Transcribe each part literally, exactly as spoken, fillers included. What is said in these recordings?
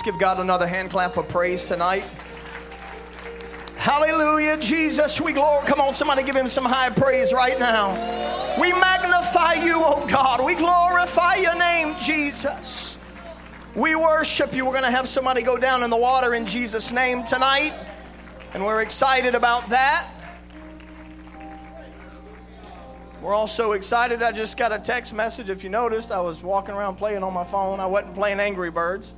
give God another hand clap of praise tonight. Hallelujah, Jesus, we glory. Come on, somebody give him some high praise right now. We magnify you, oh God. We glorify your name, Jesus. We worship you. We're going to have somebody go down in the water in Jesus' name tonight, and we're excited about that. We're also excited. I just got a text message. If you noticed, I was walking around playing on my phone. I wasn't playing Angry Birds.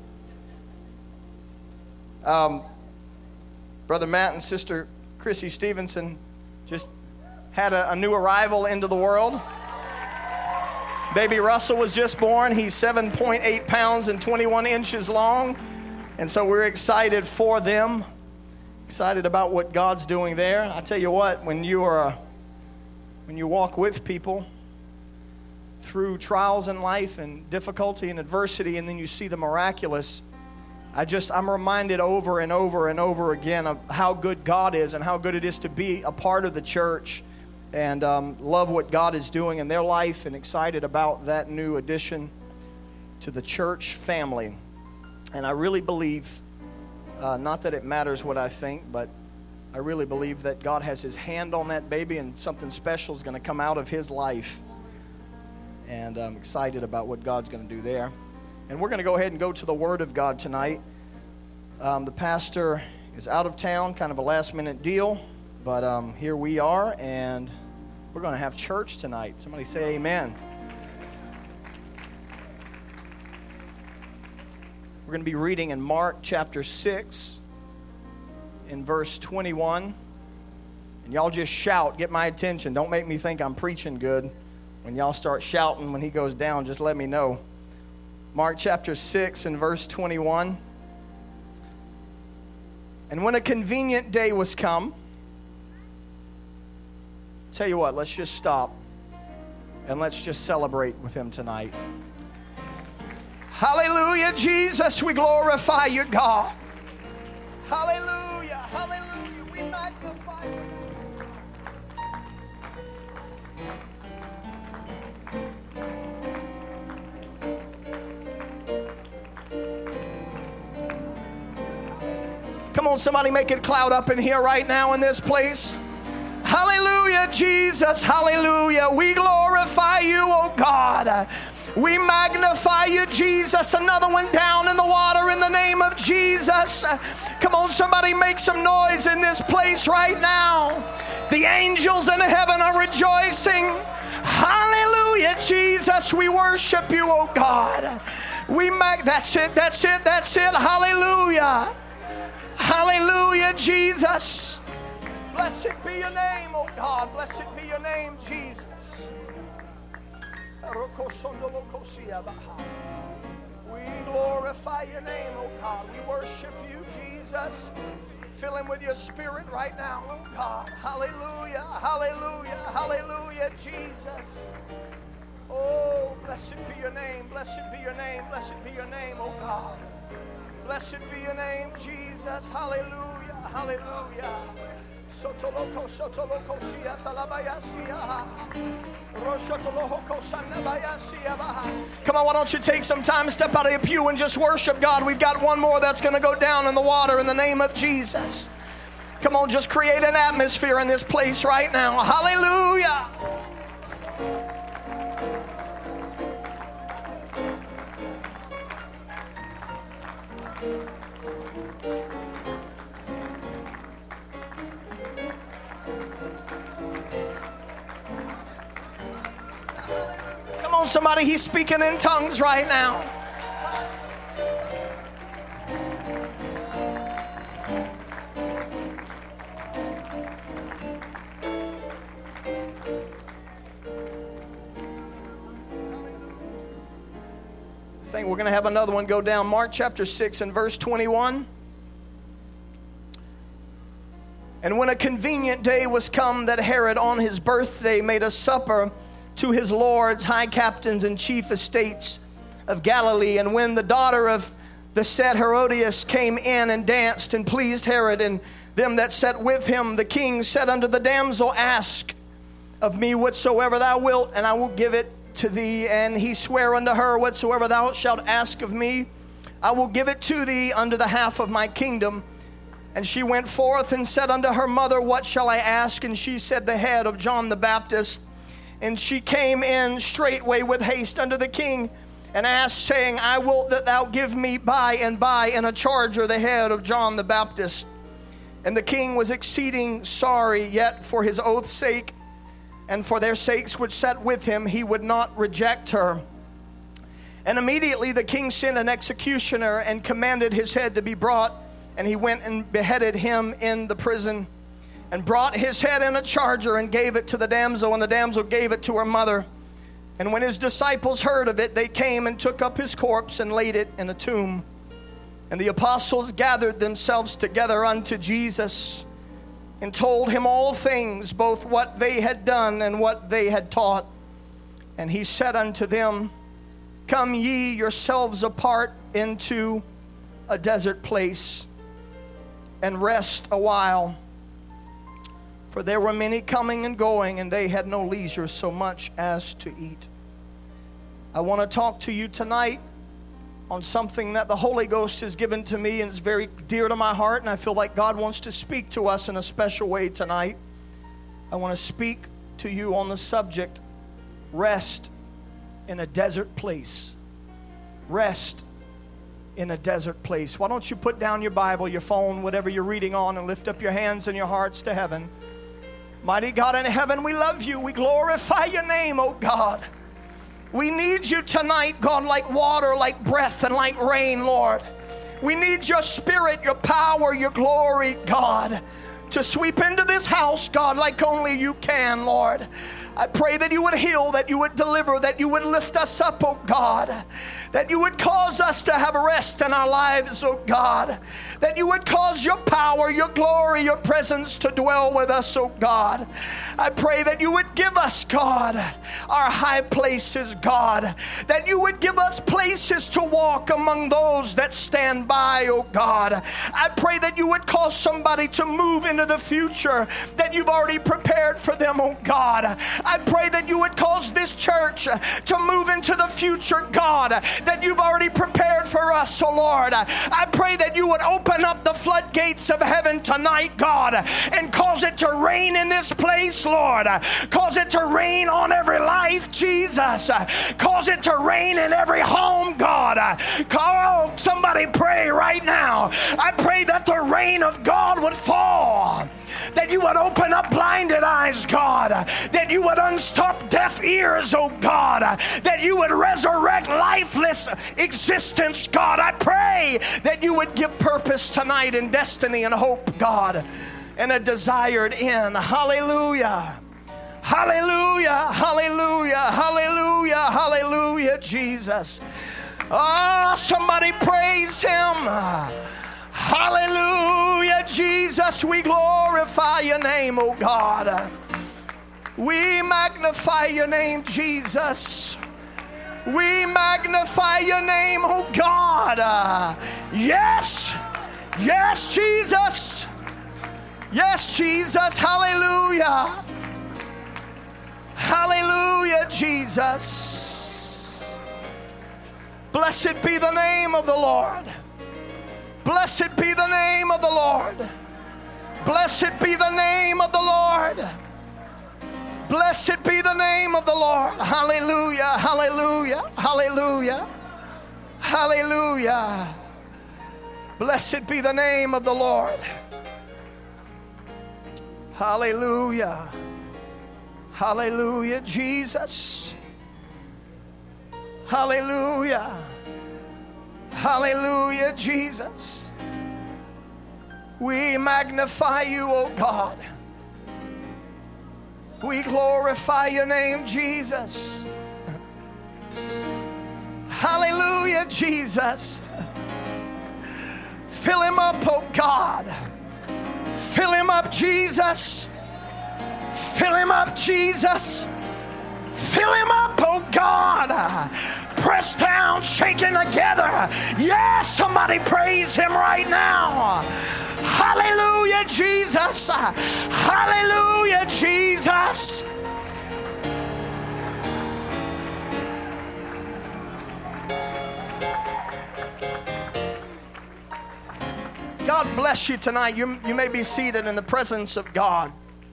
Um, Brother Matt and Sister Chrissy Stevenson just had a, a new arrival into the world. Baby Russell was just born. He's seven point eight pounds and twenty-one inches long. And so we're excited for them. Excited about what God's doing there. I tell you what, when you are a When you walk with people through trials in life and difficulty and adversity, and then you see the miraculous, I just, I'm reminded over and over and over again of how good God is and how good it is to be a part of the church, and um, love what God is doing in their life, and excited about that new addition to the church family. And I really believe, uh, not that it matters what I think, but I really believe that God has his hand on that baby, and something special is going to come out of his life. And I'm excited about what God's going to do there. And we're going to go ahead and go to the Word of God tonight. Um, the pastor is out of town, kind of a last-minute deal. But um, here we are, and we're going to have church tonight. Somebody say amen. We're going to be reading in Mark chapter six. In verse twenty-one, and y'all just shout, get my attention. Don't make me think I'm preaching good. When y'all start shouting when he goes down, just let me know. Mark chapter six and verse twenty-one. And when a convenient day was come, tell you what, let's just stop and let's just celebrate with him tonight. Hallelujah, Jesus, we glorify you, God. Hallelujah, hallelujah, we magnify you. Come on, somebody make it cloud up in here right now in this place. Hallelujah, Jesus, hallelujah. We glorify you, oh God. We magnify you, Jesus. Another one down in the water in the name of Jesus. Come on, somebody make some noise in this place right now. The angels in heaven are rejoicing. Hallelujah, Jesus. We worship you, oh God. We mag- That's it, that's it, that's it. Hallelujah. Hallelujah, Jesus. Blessed be your name, oh God. Blessed be your name, Jesus. We glorify your name, oh God. We worship you, Jesus. Fill him with your spirit right now, oh God. Hallelujah, hallelujah, hallelujah, Jesus. Oh, blessed be your name, blessed be your name, blessed be your name, oh God. Blessed be your name, Jesus. Hallelujah, hallelujah. Sotoloko, sotoloko, siya talabaya siya. Come on, why don't you take some time, step out of your pew and just worship God. We've got one more that's going to go down in the water in the name of Jesus. Come on, just create an atmosphere in this place right now. Hallelujah. Come on, somebody, he's speaking in tongues right now. I think we're going to have another one go down. Mark chapter six and verse twenty-one. And when a convenient day was come that Herod on his birthday made a supper to his lords, high captains, and chief estates of Galilee, and when the daughter of the said Herodias came in and danced and pleased Herod and them that sat with him, the king said unto the damsel, ask of me whatsoever thou wilt, and I will give it to thee. And he sware unto her, whatsoever thou shalt ask of me, I will give it to thee under the half of my kingdom. And she went forth and said unto her mother, What shall I ask? And she said, The head of John the Baptist. And she came in straightway with haste unto the king, and asked, saying, I will that thou give me by and by in a charger the head of John the Baptist. And the king was exceeding sorry, yet for his oath's sake, and for their sakes which sat with him, he would not reject her. And immediately the king sent an executioner, and commanded his head to be brought. And he went and beheaded him in the prison, and brought his head in a charger, and gave it to the damsel, and the damsel gave it to her mother. And when his disciples heard of it, they came and took up his corpse, and laid it in a tomb. And the apostles gathered themselves together unto Jesus, and told him all things, both what they had done and what they had taught. And he said unto them, Come ye yourselves apart into a desert place, and rest a while. For there were many coming and going, and they had no leisure so much as to eat. I want to talk to you tonight on something that the Holy Ghost has given to me, and is very dear to my heart, and I feel like God wants to speak to us in a special way tonight. I want to speak to you on the subject, rest in a desert place. Rest in a desert place. Why don't you put down your Bible, your phone, whatever you're reading on, and lift up your hands and your hearts to heaven. Mighty God in heaven, we love you. We glorify your name, oh God. We need you tonight, God, like water, like breath, and like rain, Lord. We need your spirit, your power, your glory, God, to sweep into this house, God, like only you can, Lord. I pray that you would heal, that you would deliver, that you would lift us up, oh God, that you would cause us to have rest in our lives, oh God, that you would cause your power, your glory, your presence to dwell with us, oh God. I pray that you would give us, God, our high places, God, that you would give us places to walk among those that stand by, oh God. I pray that you would cause somebody to move into the future that you've already prepared for them, oh God. I pray that you would cause this church to move into the future, God, that you've already prepared for us, oh Lord. I pray that you would open up the floodgates of heaven tonight, God, and cause it to rain in this place, Lord. Cause it to rain on every life, Jesus. Cause it to rain in every home, God. Oh, somebody pray right now. I pray that the rain of God would fall, that you would open up blinded eyes, God, that you would unstop deaf ears, oh God, that you would resurrect lifeless existence, God. I pray that you would give purpose tonight and destiny and hope, God, and a desired end. Hallelujah. Hallelujah. Hallelujah. Hallelujah. Hallelujah, Jesus. Oh, somebody praise him. Hallelujah, Jesus. We glorify your name, oh God. We magnify your name, Jesus. We magnify your name, oh God. Yes. Yes, Jesus. Yes, Jesus. Hallelujah. Hallelujah, Jesus. Blessed be the name of the Lord. Blessed be the name of the Lord. Blessed be the name of the Lord. Blessed be the name of the Lord. Hallelujah, hallelujah, hallelujah, hallelujah. Blessed be the name of the Lord. Hallelujah. Hallelujah, Jesus. Hallelujah. Hallelujah, Jesus. We magnify you, oh God. We glorify your name, Jesus. Hallelujah, Jesus. Fill him up, oh God. Fill him up, Jesus. Fill him up, Jesus. Fill him up, oh God. Pressed down, shaken together. Yes, somebody praise him right now. Hallelujah, Jesus. Hallelujah, Jesus. God bless you tonight. You, you may be seated in the presence of God.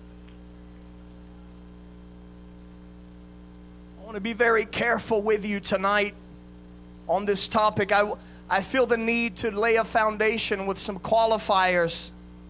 I want to be very careful with you tonight on this topic. I, I feel the need to lay a foundation with some qualifiers.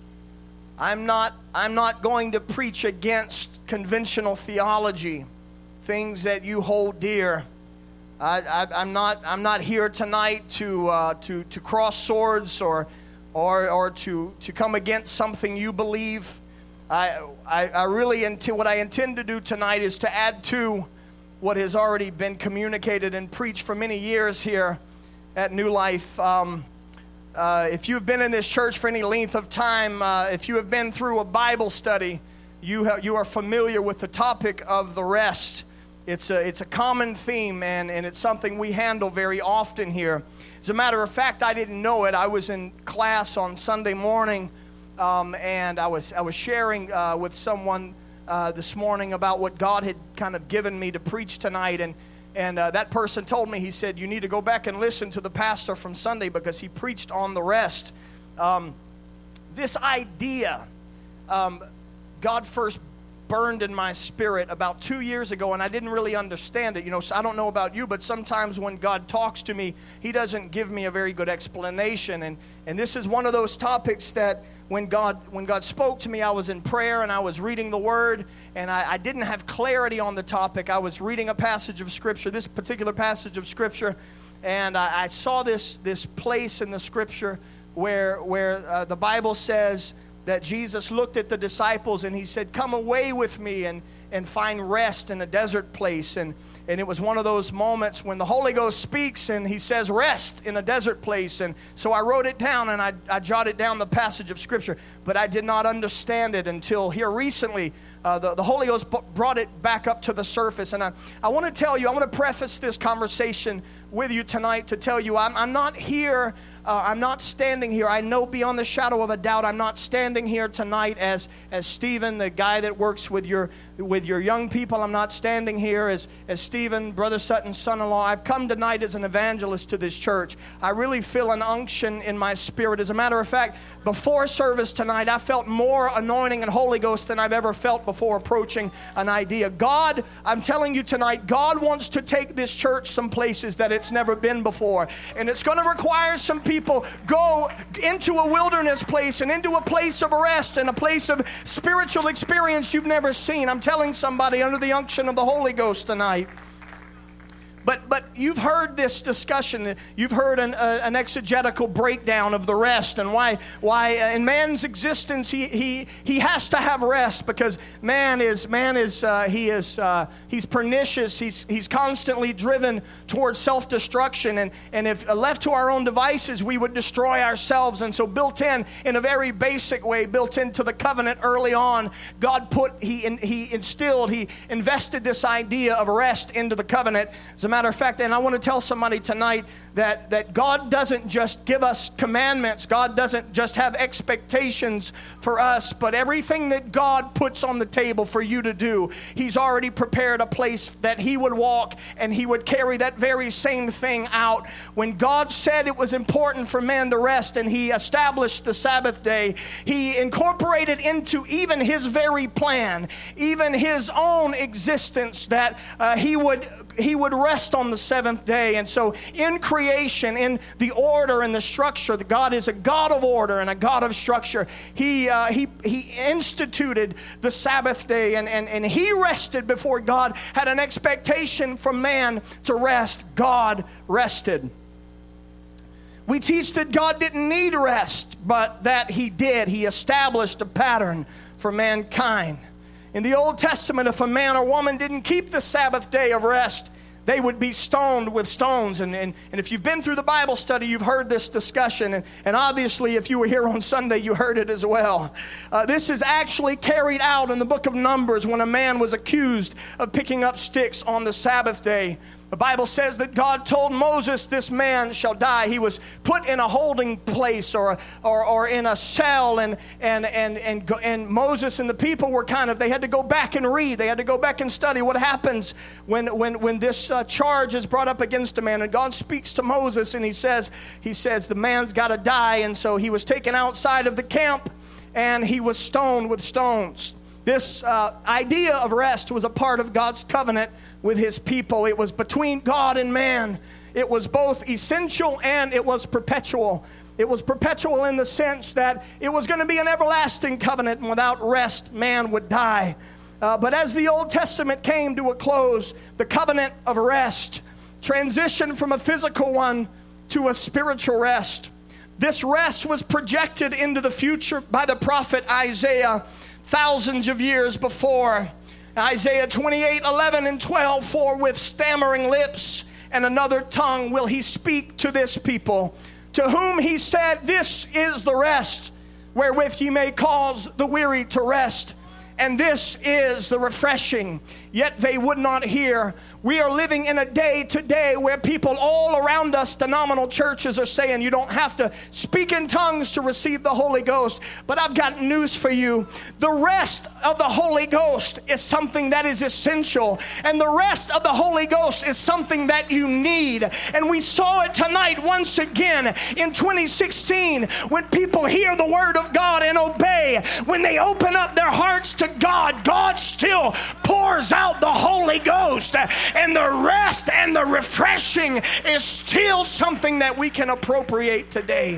I'm not, I'm not going to preach against conventional theology, things that you hold dear. I, I, I'm not, I'm not here tonight to, uh, to, to cross swords or or or to, to come against something you believe. I, I, I really, int- what I intend to do tonight is to add to what has already been communicated and preached for many years here at New Life. Um, uh, if you've been in this church for any length of time, uh, if you have been through a Bible study, you, ha- you are familiar with the topic of the rest. It's a, it's a common theme, and, and it's something we handle very often here. As a matter of fact, I didn't know it. I was in class on Sunday morning, um, and I was I was sharing uh, with someone uh, this morning about what God had kind of given me to preach tonight, and and uh, that person told me, he said, you need to go back and listen to the pastor from Sunday because he preached on the rest. Um, this idea, um, God first burned in my spirit about two years ago, and I didn't really understand it. You know, so I don't know about you, but sometimes when God talks to me, He doesn't give me a very good explanation. And and this is one of those topics that when God when God spoke to me, I was in prayer and I was reading the Word, and I, I didn't have clarity on the topic. I was reading a passage of Scripture, this particular passage of Scripture, and I, I saw this this place in the Scripture where where uh, the Bible says that Jesus looked at the disciples and He said, come away with me and, and find rest in a desert place. And, and it was one of those moments when the Holy Ghost speaks and He says, rest in a desert place. And so I wrote it down and I, I jotted down the passage of Scripture, but I did not understand it until here recently. Uh, the, the Holy Ghost b- brought it back up to the surface. And I, I want to tell you, I want to preface this conversation with you tonight to tell you I'm, I'm not here Uh, I'm not standing here. I know beyond the shadow of a doubt I'm not standing here tonight as as Stephen, the guy that works with your with your young people. I'm not standing here as, as Stephen, Brother Sutton's son-in-law. I've come tonight as an evangelist to this church. I really feel an unction in my spirit. As a matter of fact, before service tonight, I felt more anointing and Holy Ghost than I've ever felt before approaching an idea. God, I'm telling you tonight, God wants to take this church some places that it's never been before. And it's going to require some people People go into a wilderness place and into a place of rest and a place of spiritual experience you've never seen. I'm telling somebody under the unction of the Holy Ghost tonight. But but you've heard this discussion. You've heard an, uh, an exegetical breakdown of the rest and why why uh, in man's existence he he he has to have rest because man is man is uh, he is uh, he's pernicious. He's he's constantly driven towards self-destruction, and and if left to our own devices, we would destroy ourselves. And so, built in in a very basic way, built into the covenant early on, God put he in, he instilled he invested this idea of rest into the covenant. As a matter of fact, and I want to tell somebody tonight that, that God doesn't just give us commandments. God doesn't just have expectations for us, but everything that God puts on the table for you to do, He's already prepared a place that He would walk and He would carry that very same thing out. When God said it was important for man to rest and He established the Sabbath day, He incorporated into even His very plan, even His own existence, that uh, He would He would rest on the seventh day. And so in creation, in the order and the structure, that God is a God of order and a God of structure. He uh, he he instituted the Sabbath day, and, and, and He rested before God had an expectation from man to rest. God rested. We teach that God didn't need rest, but that He did. He established a pattern for mankind. In the Old Testament, if a man or woman didn't keep the Sabbath day of rest, they would be stoned with stones. And, and, and if you've been through the Bible study, you've heard this discussion. And, and obviously, if you were here on Sunday, you heard it as well. Uh, this is actually carried out in the book of Numbers when a man was accused of picking up sticks on the Sabbath day. The Bible says that God told Moses, this man shall die. He was put in a holding place or, or, or in a cell, and, and, and, and, and Moses and the people were kind of, they had to go back and read. They had to go back and study what happens when, when, when this uh, charge is brought up against a man. And God speaks to Moses, and he says, he says the man's got to die. And so he was taken outside of the camp, and he was stoned with stones. This uh, idea of rest was a part of God's covenant with his people. It was between God and man. It was both essential and it was perpetual. It was perpetual in the sense that it was going to be an everlasting covenant, and without rest, man would die. Uh, but as the Old Testament came to a close, the covenant of rest transitioned from a physical one to a spiritual rest. This rest was projected into the future by the prophet Isaiah thousands of years before. Isaiah twenty-eight, eleven and twelve, for with stammering lips and another tongue will he speak to this people, to whom he said, this is the rest wherewith ye may cause the weary to rest, and this is the refreshing. Yet they would not hear. We are living in a day today where people all around us, phenomenal churches, are saying you don't have to speak in tongues to receive the Holy Ghost. But I've got news for you. The rest of the Holy Ghost is something that is essential. And the rest of the Holy Ghost is something that you need. And we saw it tonight once again in twenty sixteen when people hear the word of God and obey. When they open up their hearts to God, God still pours out the Holy Ghost, and the rest and the refreshing is still something that we can appropriate today.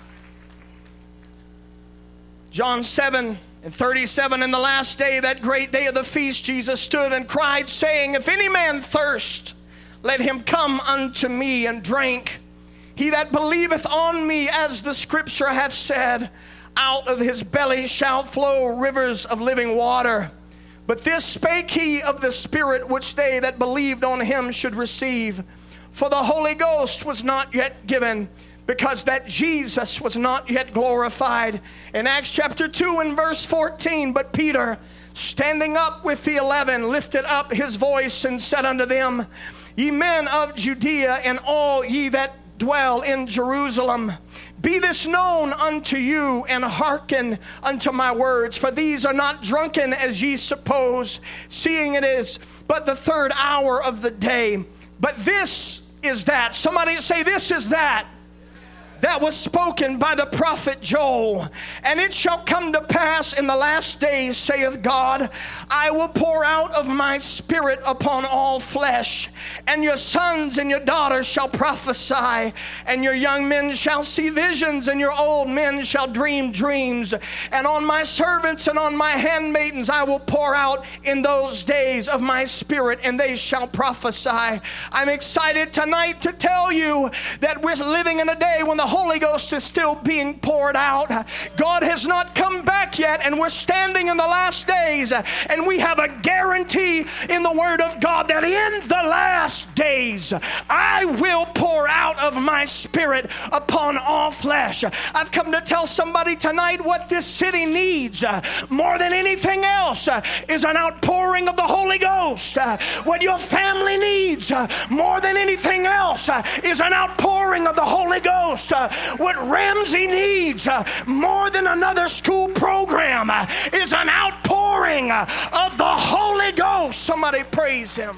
John seven and thirty-seven, in the last day, that great day of the feast, Jesus stood and cried, saying, if any man thirst, let him come unto me and drink. He that believeth on me, as the scripture hath said, out of his belly shall flow rivers of living water. But this spake he of the Spirit, which they that believed on him should receive. For the Holy Ghost was not yet given, because that Jesus was not yet glorified. In Acts chapter two and verse fourteen, but Peter, standing up with the eleven, lifted up his voice and said unto them, ye men of Judea, and all ye that dwell in Jerusalem, be this known unto you, and hearken unto my words. For these are not drunken as ye suppose, seeing it is but the third hour of the day. But this is that. Somebody say, this is that. That was spoken by the prophet Joel. And it shall come to pass in the last days, saith God, I will pour out of my Spirit upon all flesh, and your sons and your daughters shall prophesy, and your young men shall see visions, and your old men shall dream dreams. And on my servants and on my handmaidens I will pour out in those days of my Spirit, and they shall prophesy. I'm excited tonight to tell you that we're living in a day when the Holy Ghost is still being poured out. God has not come back yet, and we're standing in the last days, and we have a guarantee in the Word of God that in the last days I will pour out of my Spirit upon all flesh. I've come to tell somebody tonight what this city needs more than anything else is an outpouring of the Holy Ghost. What your family needs more than anything else is an outpouring of the Holy Ghost. What Ramsey needs uh, more than another school program uh, is an outpouring uh, of the Holy Ghost. Somebody praise him.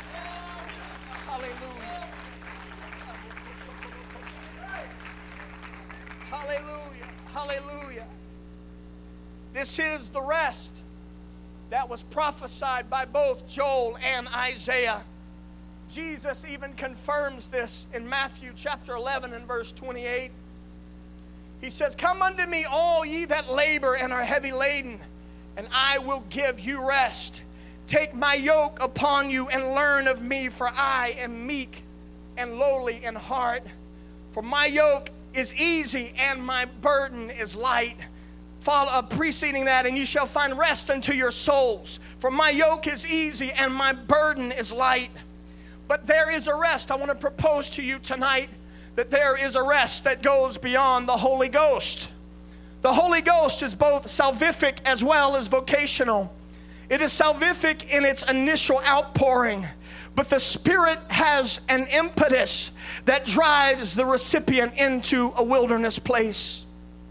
Hallelujah. Hallelujah. Hallelujah. This is the rest that was prophesied by both Joel and Isaiah. Jesus even confirms this in Matthew chapter eleven and verse twenty-eight. He says, come unto me all ye that labor and are heavy laden, and I will give you rest. Take my yoke upon you and learn of me, for I am meek and lowly in heart. For my yoke is easy and my burden is light. Follow, uh, preceding that, and you shall find rest unto your souls. For my yoke is easy and my burden is light. But there is a rest. I want to propose to you tonight that there is a rest that goes beyond the Holy Ghost. The Holy Ghost is both salvific as well as vocational. It is salvific in its initial outpouring, But the Spirit has an impetus that drives the recipient into a wilderness place.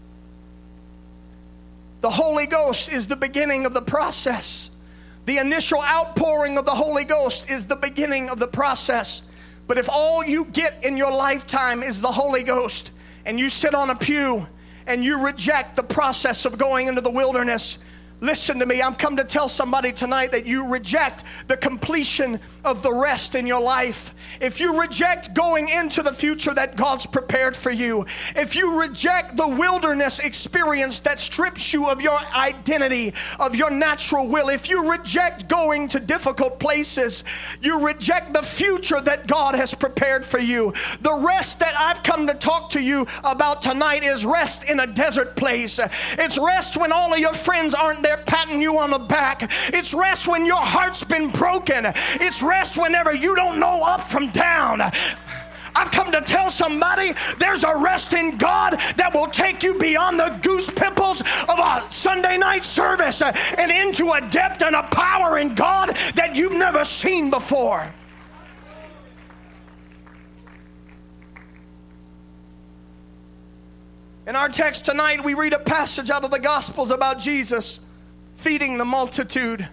The Holy Ghost is the beginning of the process. The initial outpouring of the Holy Ghost is the beginning of the process. But if all you get in your lifetime is the Holy Ghost, and you sit on a pew and you reject the process of going into the wilderness, listen to me, I'm come to tell somebody tonight that you reject the completion of the rest in your life. If you reject going into the future that God's prepared for you, if you reject the wilderness experience that strips you of your identity, of your natural will, if you reject going to difficult places, you reject the future that God has prepared for you. The rest that I've come to talk to you about tonight is rest in a desert place. It's rest when all of your friends aren't there patting you on the back. It's rest when your heart's been broken. It's rest whenever you don't know up from down. I've come to tell somebody there's a rest in God that will take you beyond the goose pimples of a Sunday night service and into a depth and a power in God that you've never seen before. In our text tonight, we read a passage out of the Gospels about Jesus feeding the multitude.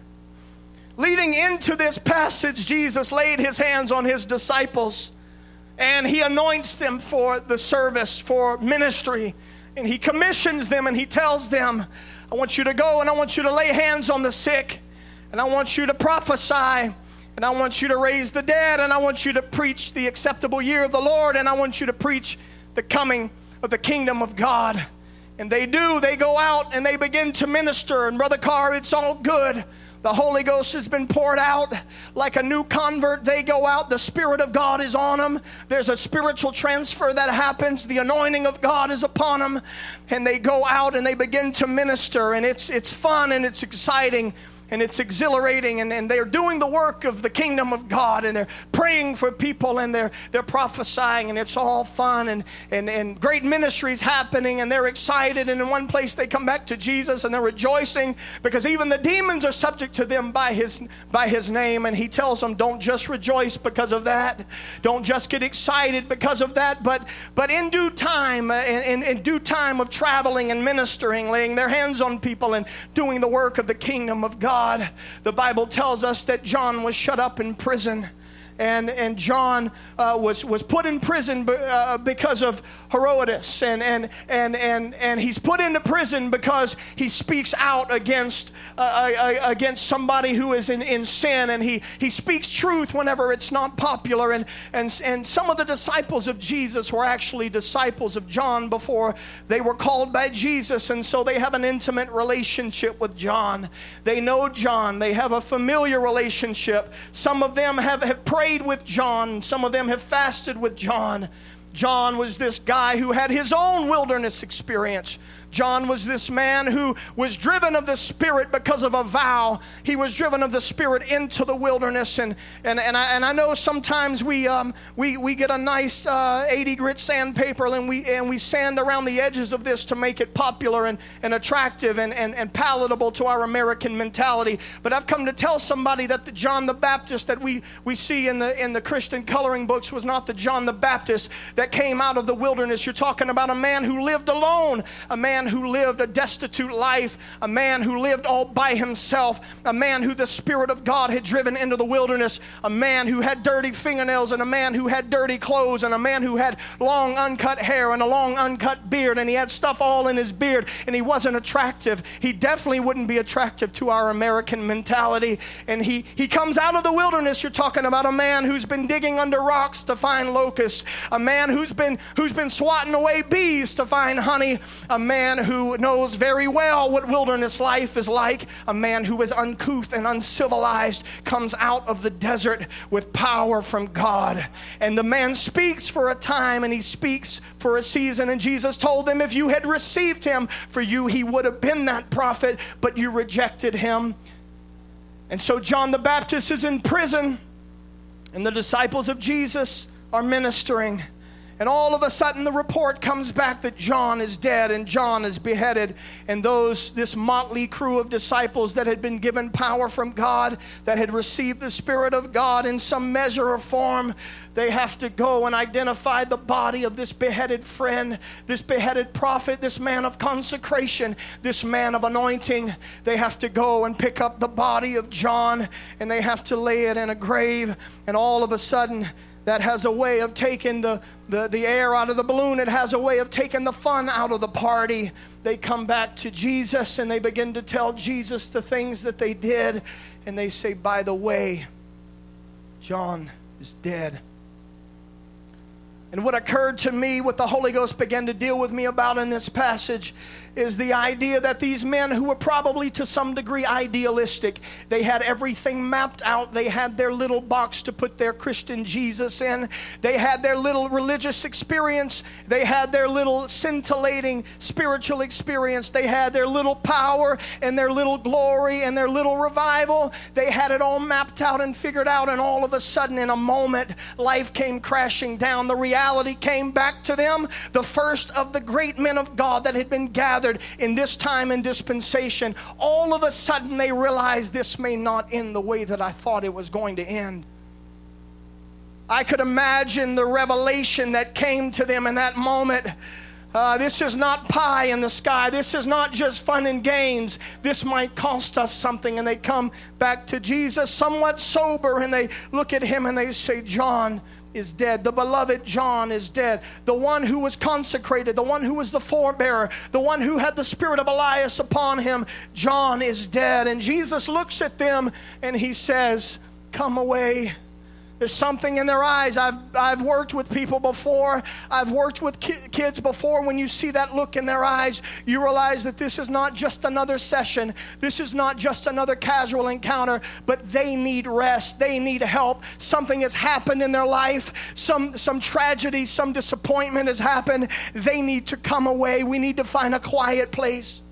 Leading into this passage, Jesus laid his hands on his disciples and he anoints them for the service, for ministry. And he commissions them and he tells them, I want you to go and I want you to lay hands on the sick and I want you to prophesy and I want you to raise the dead and I want you to preach the acceptable year of the Lord and I want you to preach the coming of the kingdom of God. And they do. They go out and they begin to minister. And Brother Carr, it's all good. The Holy Ghost has been poured out like a new convert. They go out. The Spirit of God is on them. There's a spiritual transfer that happens. The anointing of God is upon them. And they go out and they begin to minister. And it's it's fun and it's exciting. And it's exhilarating, and, and they're doing the work of the kingdom of God, and they're praying for people, and they're they're prophesying, and it's all fun, and, and, and great ministries happening, and they're excited, and in one place they come back to Jesus, and they're rejoicing, because even the demons are subject to them by his, by his name, and he tells them, don't just rejoice because of that, don't just get excited because of that, but, but in due time, uh, in, in due time of traveling and ministering, laying their hands on people, and doing the work of the kingdom of God. God. The Bible tells us that John was shut up in prison. And, and John uh, was, was put in prison b- uh, because of Herodias. And, and, and, and, and he's put into prison because he speaks out against, uh, uh, against somebody who is in, in sin. And he, he speaks truth whenever it's not popular. And, and, and some of the disciples of Jesus were actually disciples of John before they were called by Jesus. And so they have an intimate relationship with John. They know John. They have a familiar relationship. Some of them have, have prayed with John. Some of them have fasted with John. John was this guy who had his own wilderness experience. John was this man who was driven of the Spirit because of a vow. He was driven of the Spirit into the wilderness. And and and I, and I know sometimes we um we we get a nice uh, eighty grit sandpaper and we and we sand around the edges of this to make it popular and, and attractive and, and, and palatable to our American mentality. But I've come to tell somebody that the John the Baptist that we, we see in the in the Christian coloring books was not the John the Baptist that came out of the wilderness. You're talking about a man who lived alone, a man who lived a destitute life, a man who lived all by himself, a man who the Spirit of God had driven into the wilderness, a man who had dirty fingernails and a man who had dirty clothes and a man who had long uncut hair and a long uncut beard, and he had stuff all in his beard and he wasn't attractive. He definitely wouldn't be attractive to our American mentality. And he, he comes out of the wilderness. You're talking about a man who's been digging under rocks to find locusts, a man who's been who's been swatting away bees to find honey, a man who knows very well what wilderness life is like, a man who is uncouth and uncivilized comes out of the desert with power from God. And the man speaks for a time and he speaks for a season, and Jesus told them, if you had received him, for you he would have been that prophet, but you rejected him. And so John the Baptist is in prison and the disciples of Jesus are ministering. And all of a sudden the report comes back that John is dead and John is beheaded. And those, this motley crew of disciples that had been given power from God, that had received the Spirit of God in some measure or form, they have to go and identify the body of this beheaded friend, this beheaded prophet, this man of consecration, this man of anointing. They have to go and pick up the body of John, and they have to lay it in a grave. And all of a sudden, that has a way of taking the, the, the air out of the balloon. It has a way of taking the fun out of the party. They come back to Jesus, and they begin to tell Jesus the things that they did. And they say, by the way, John is dead. And what occurred to me, what the Holy Ghost began to deal with me about in this passage, is the idea that these men who were probably to some degree idealistic, they had everything mapped out. They had their little box to put their Christian Jesus in. They had their little religious experience. They had their little scintillating spiritual experience. They had their little power and their little glory and their little revival. They had it all mapped out and figured out, and all of a sudden, in a moment, life came crashing down. The reality came back to them. The first of the great men of God that had been gathered in this time and dispensation, all of a sudden they realized this may not end the way that I thought it was going to end. I could imagine the revelation that came to them in that moment. Uh, this is not pie in the sky. This is not just fun and games. This might cost us something. And they come back to Jesus somewhat sober, and they look at him and they say, John is dead. The beloved John is dead. The one who was consecrated, the one who was the forebearer, the one who had the spirit of Elias upon him, John is dead. And Jesus looks at them and he says, come away. There's something in their eyes. I've, I've worked with people before. I've worked with ki- kids before. When you see that look in their eyes, you realize that this is not just another session. This is not just another casual encounter, but they need rest. They need help. Something has happened in their life. Some, some tragedy, some disappointment has happened. They need to come away. We need to find a quiet place.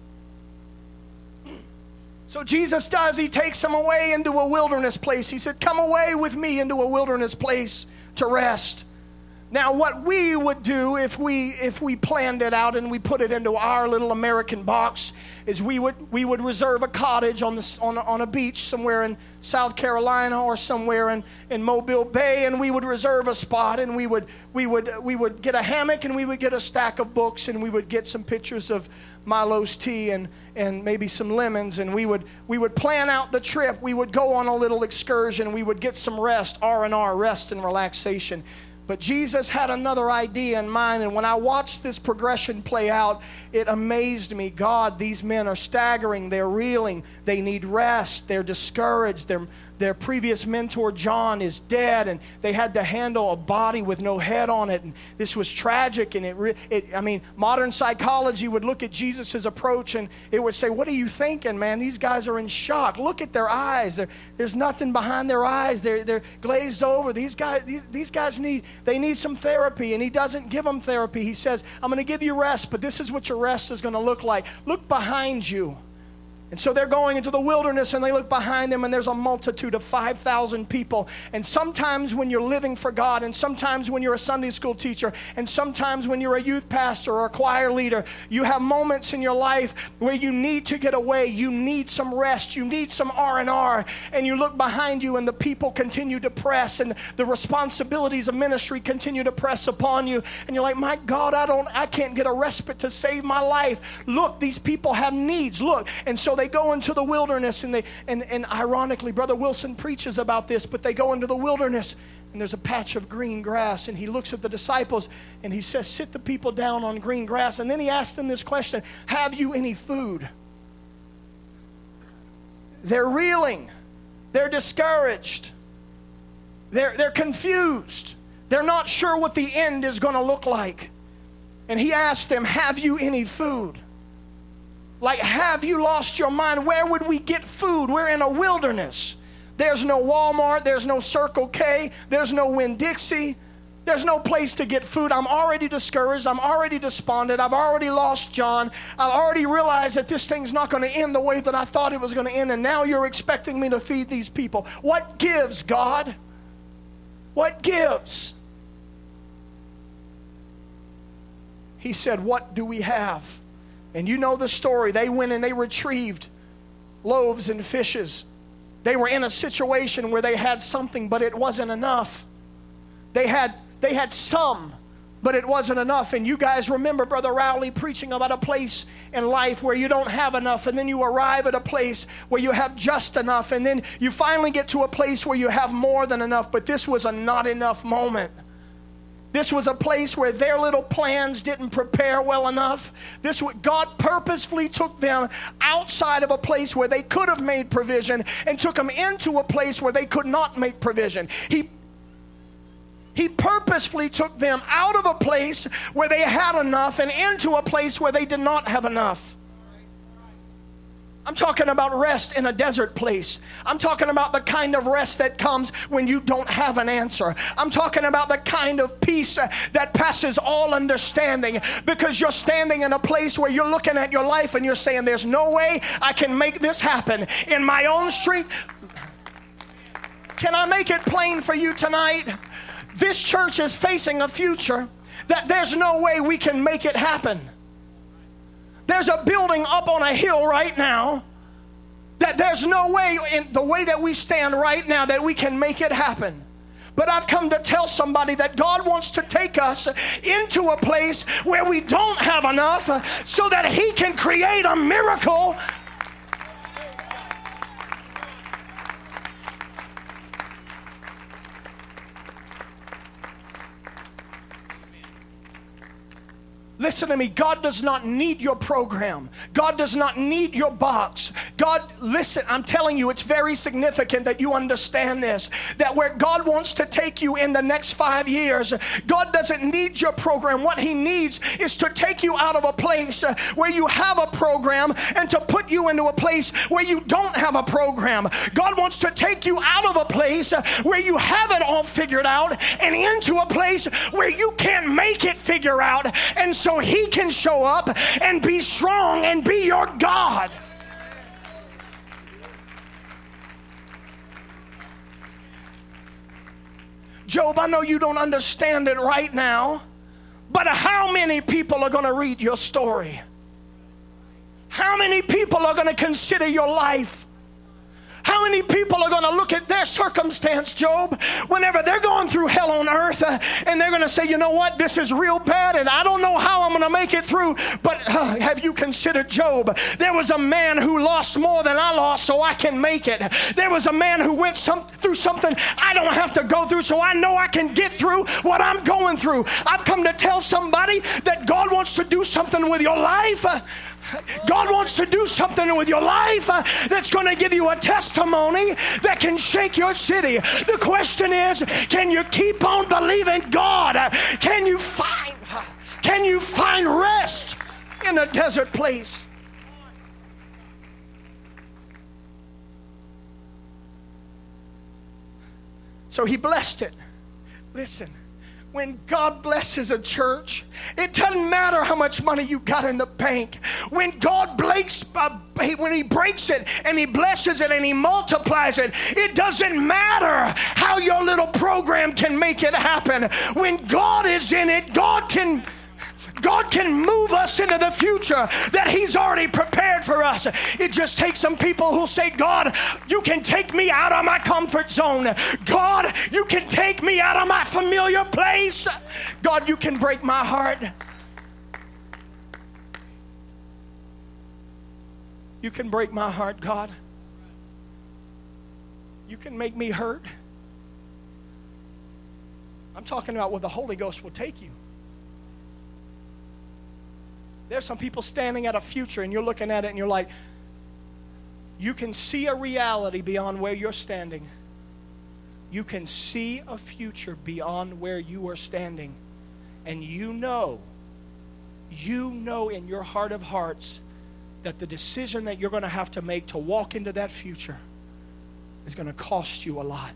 So Jesus does, he takes them away into a wilderness place. He said, come away with me into a wilderness place to rest. Now, what we would do if we if we planned it out and we put it into our little American box is we would we would reserve a cottage on the on, on a beach somewhere in South Carolina or somewhere in, in Mobile Bay, and we would reserve a spot, and we would we would we would get a hammock, and we would get a stack of books, and we would get some pictures of Milo's tea and and maybe some lemons, and we would we would plan out the trip. We would go on a little excursion. We would get some rest, R and R, rest and relaxation. But Jesus had another idea in mind, and when I watched this progression play out, it amazed me. God, these men are staggering, they're reeling, they need rest, they're discouraged, their, their previous mentor, John, is dead, and they had to handle a body with no head on it, and this was tragic, and it, it I mean, modern psychology would look at Jesus' approach, and it would say, what are you thinking, man? These guys are in shock. Look at their eyes. They're, there's nothing behind their eyes. They're, they're glazed over. These guys, these, these guys need... They need some therapy, and he doesn't give them therapy. He says, I'm going to give you rest, but this is what your rest is going to look like. Look behind you. And so they're going into the wilderness, and they look behind them, and there's a multitude of five thousand people. And sometimes when you're living for God, and sometimes when you're a Sunday school teacher, and sometimes when you're a youth pastor or a choir leader, you have moments in your life where you need to get away. You need some rest. You need some R and R. And you look behind you, and the people continue to press, and the responsibilities of ministry continue to press upon you. And you're like, my God, I don't, I can't get a respite to save my life. Look, these people have needs. Look. And so they go into the wilderness, and they and, and ironically, Brother Wilson preaches about this, but they go into the wilderness, and there's a patch of green grass, and he looks at the disciples, and he says, sit the people down on green grass. And then he asks them this question, have you any food? They're reeling. They're discouraged. They're, they're confused. They're not sure what the end is going to look like. And he asked them, have you any food? Like, have you lost your mind? Where would we get food? We're in a wilderness. There's no Walmart. There's no Circle K. There's no Winn-Dixie. There's no place to get food. I'm already discouraged. I'm already despondent. I've already lost John. I've already realized that this thing's not going to end the way that I thought it was going to end. And now you're expecting me to feed these people. What gives, God? What gives? he said, what do we have? And you know the story. They went and they retrieved loaves and fishes. They were in a situation where they had something, but it wasn't enough. They had, they had some, but it wasn't enough. And you guys remember Brother Rowley preaching about a place in life where you don't have enough, and then you arrive at a place where you have just enough, and then you finally get to a place where you have more than enough. But this was a not enough moment. This was a place where their little plans didn't prepare well enough. This God purposefully took them outside of a place where they could have made provision and took them into a place where they could not make provision. He He purposefully took them out of a place where they had enough and into a place where they did not have enough. I'm talking about rest in a desert place. I'm talking about the kind of rest that comes when you don't have an answer. I'm talking about the kind of peace that passes all understanding, because you're standing in a place where you're looking at your life and you're saying, there's no way I can make this happen in my own strength. Can I make it plain for you tonight? This church is facing a future that there's no way we can make it happen. There's a building up on a hill right now that there's no way, in the way that we stand right now, that we can make it happen. But I've come to tell somebody that God wants to take us into a place where we don't have enough so that He can create a miracle. Listen to me. God does not need your program. God does not need your box. God, listen, I'm telling you, it's very significant that you understand this, that where God wants to take you in the next five years, God doesn't need your program. What He needs is to take you out of a place where you have a program and to put you into a place where you don't have a program. God wants to take you out of a place where you have it all figured out and into a place where you can't make it figure out. And so So He can show up and be strong and be your God. Job, I know you don't understand it right now, but how many people are going to read your story? How many people are going to consider your life? How many people are going to look at their circumstance, Job, whenever they're going through hell on earth, uh, and they're going to say, you know what, this is real bad, and I don't know how I'm going to make it through, but uh, have you considered Job? There was a man who lost more than I lost so I can make it. There was a man who went some, through something I don't have to go through, so I know I can get through what I'm going through. I've come to tell somebody that God wants to do something with your life. Uh, God wants to do something with your life uh, that's going to give you a testimony that can shake your city. The question is, can you keep on believing God? Uh, can you find, uh, can you find rest in a desert place? So he blessed it. Listen. When God blesses a church, it doesn't matter how much money you got in the bank. When God breaks, uh, when He breaks it and He blesses it and He multiplies it, it doesn't matter how your little program can make it happen. When God is in it, God can... God can move us into the future that He's already prepared for us. It just takes some people who say, God, you can take me out of my comfort zone. God, you can take me out of my familiar place. God, you can break my heart. You can break my heart, God. You can make me hurt. I'm talking about where the Holy Ghost will take you. There's some people standing at a future and you're looking at it and you're like, you can see a reality beyond where you're standing. You can see a future beyond where you are standing. And you know, you know in your heart of hearts that the decision that you're going to have to make to walk into that future is going to cost you a lot.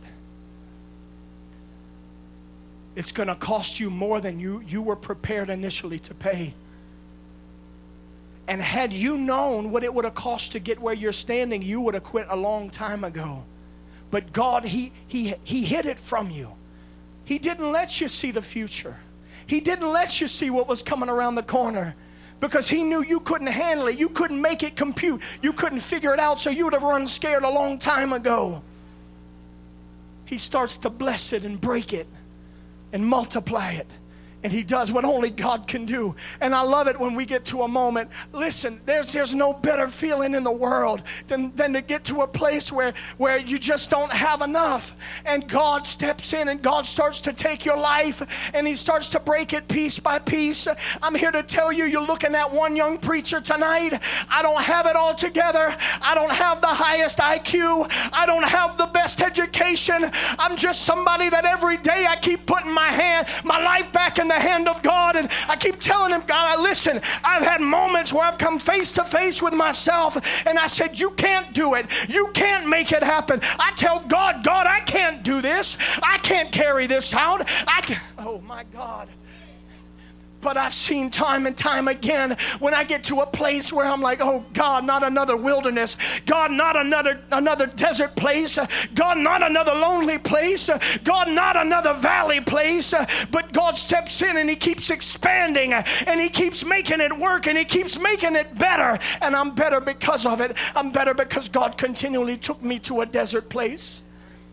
It's going to cost you more than you, you were prepared initially to pay. And had you known what it would have cost to get where you're standing, you would have quit a long time ago. But God, He, he, he hid it from you. He didn't let you see the future. He didn't let you see what was coming around the corner because he knew you couldn't handle it. You couldn't make it compute. You couldn't figure it out, so you would have run scared a long time ago. He starts to bless it and break it and multiply it. And he does what only God can do. And I love it when we get to a moment. Listen, there's there's no better feeling in the world than, than to get to a place where, where you just don't have enough. And God steps in and God starts to take your life and he starts to break it piece by piece. I'm here to tell you, you're looking at one young preacher tonight. I don't have it all together. I don't have the highest I Q. I don't have the best education. I'm just somebody that every day I keep putting my hand, my life back in the hand of God, and I keep telling him, God, listen, I've had moments where I've come face to face with myself and I said, you can't do it. You can't make it happen. I tell God, God, I can't do this. I can't carry this out. I can, oh my God. But I've seen time and time again when I get to a place where I'm like, oh God, not another wilderness. God, not another another desert place. God, not another lonely place. God, not another valley place. But God steps in and he keeps expanding and he keeps making it work and he keeps making it better. And I'm better because of it. I'm better because God continually took me to a desert place.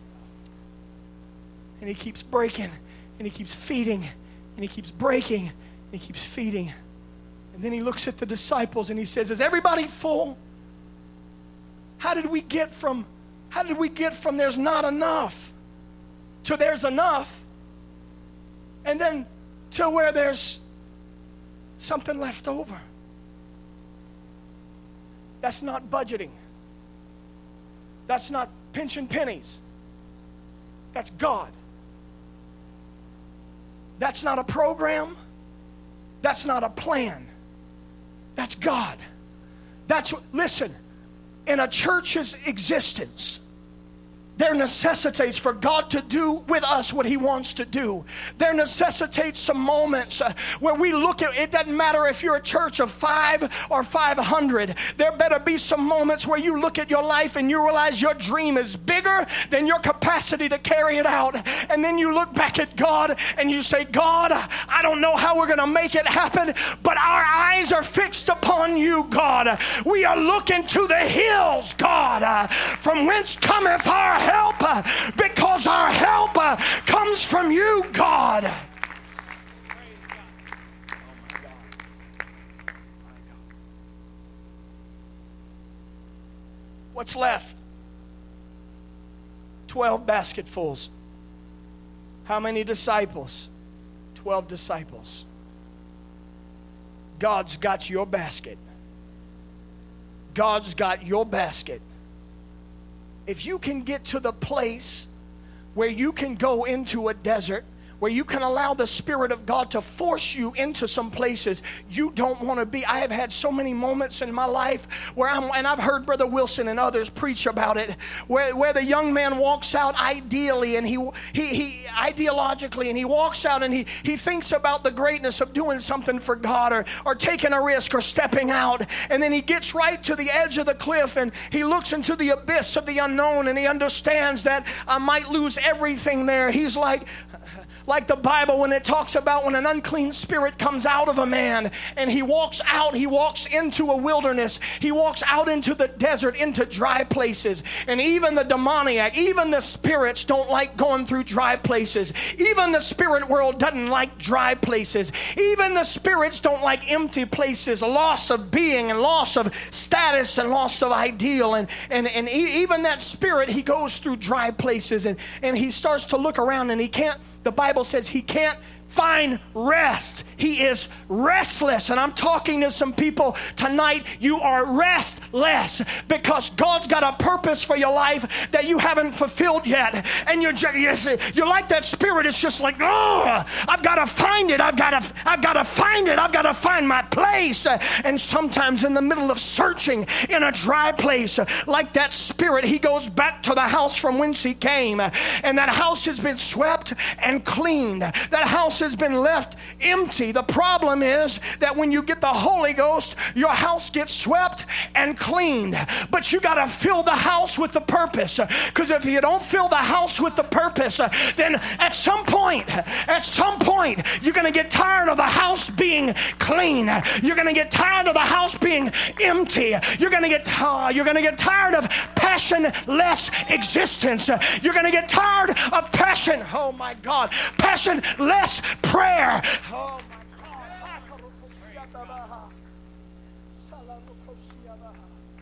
And he keeps breaking and he keeps feeding and he keeps breaking. He keeps feeding. And then he looks at the disciples and he says, is everybody full? How did we get from, how did we get from there's not enough to there's enough? And then to where there's something left over? That's not budgeting. That's not pinching pennies. That's God. That's not a program. That's not a plan. That's God. That's what, listen, in a church's existence, there necessitates for God to do with us what he wants to do. There necessitates some moments uh, where we look at, it doesn't matter if you're a church of five or five hundred. There better be some moments where you look at your life and you realize your dream is bigger than your capacity to carry it out. And then you look back at God and you say, God, I don't know how we're going to make it happen, but our eyes are fixed upon you, God. We are looking to the hills, God, uh, from whence cometh our help. Help, uh, because our help uh, comes from you, God. Oh my God. My God. What's left? Twelve basketfuls. How many disciples? Twelve disciples. God's got your basket. God's got your basket. If you can get to the place where you can go into a desert, where you can allow the Spirit of God to force you into some places you don't want to be. I have had so many moments in my life where I'm, and I've heard Brother Wilson and others preach about it, where, where the young man walks out ideally and he, he, he ideologically, and he walks out and he, he thinks about the greatness of doing something for God or, or taking a risk or stepping out. And then he gets right to the edge of the cliff and he looks into the abyss of the unknown and he understands that I might lose everything there. He's like, Like the Bible when it talks about when an unclean spirit comes out of a man and he walks out, he walks into a wilderness, he walks out into the desert, into dry places. And even the demoniac, even the spirits don't like going through dry places. Even the spirit world doesn't like dry places. Even the spirits don't like empty places, loss of being and loss of status and loss of ideal. And, and, and even that spirit, he goes through dry places and, and he starts to look around and he can't. The Bible says he can't find rest. He is restless. And I'm talking to some people tonight. You are restless because God's got a purpose for your life that you haven't fulfilled yet. And you're just, you're like that spirit. It's just like, oh, I've got to find it. I've got to, I've got to find it. I've got to find my place. And sometimes in the middle of searching in a dry place, like that spirit, he goes back to the house from whence he came. And that house has been swept and cleaned. That house has been left empty. The problem is that when you get the Holy Ghost, your house gets swept and cleaned. But you got to fill the house with the purpose. Because if you don't fill the house with the purpose, then at some point, at some point, you're going to get tired of the house being clean. You're going to get tired of the house being empty. You're going to get uh, you're going to get tired of passionless existence. You're going to get tired of passion. Oh my God, passionless prayer. Oh my God.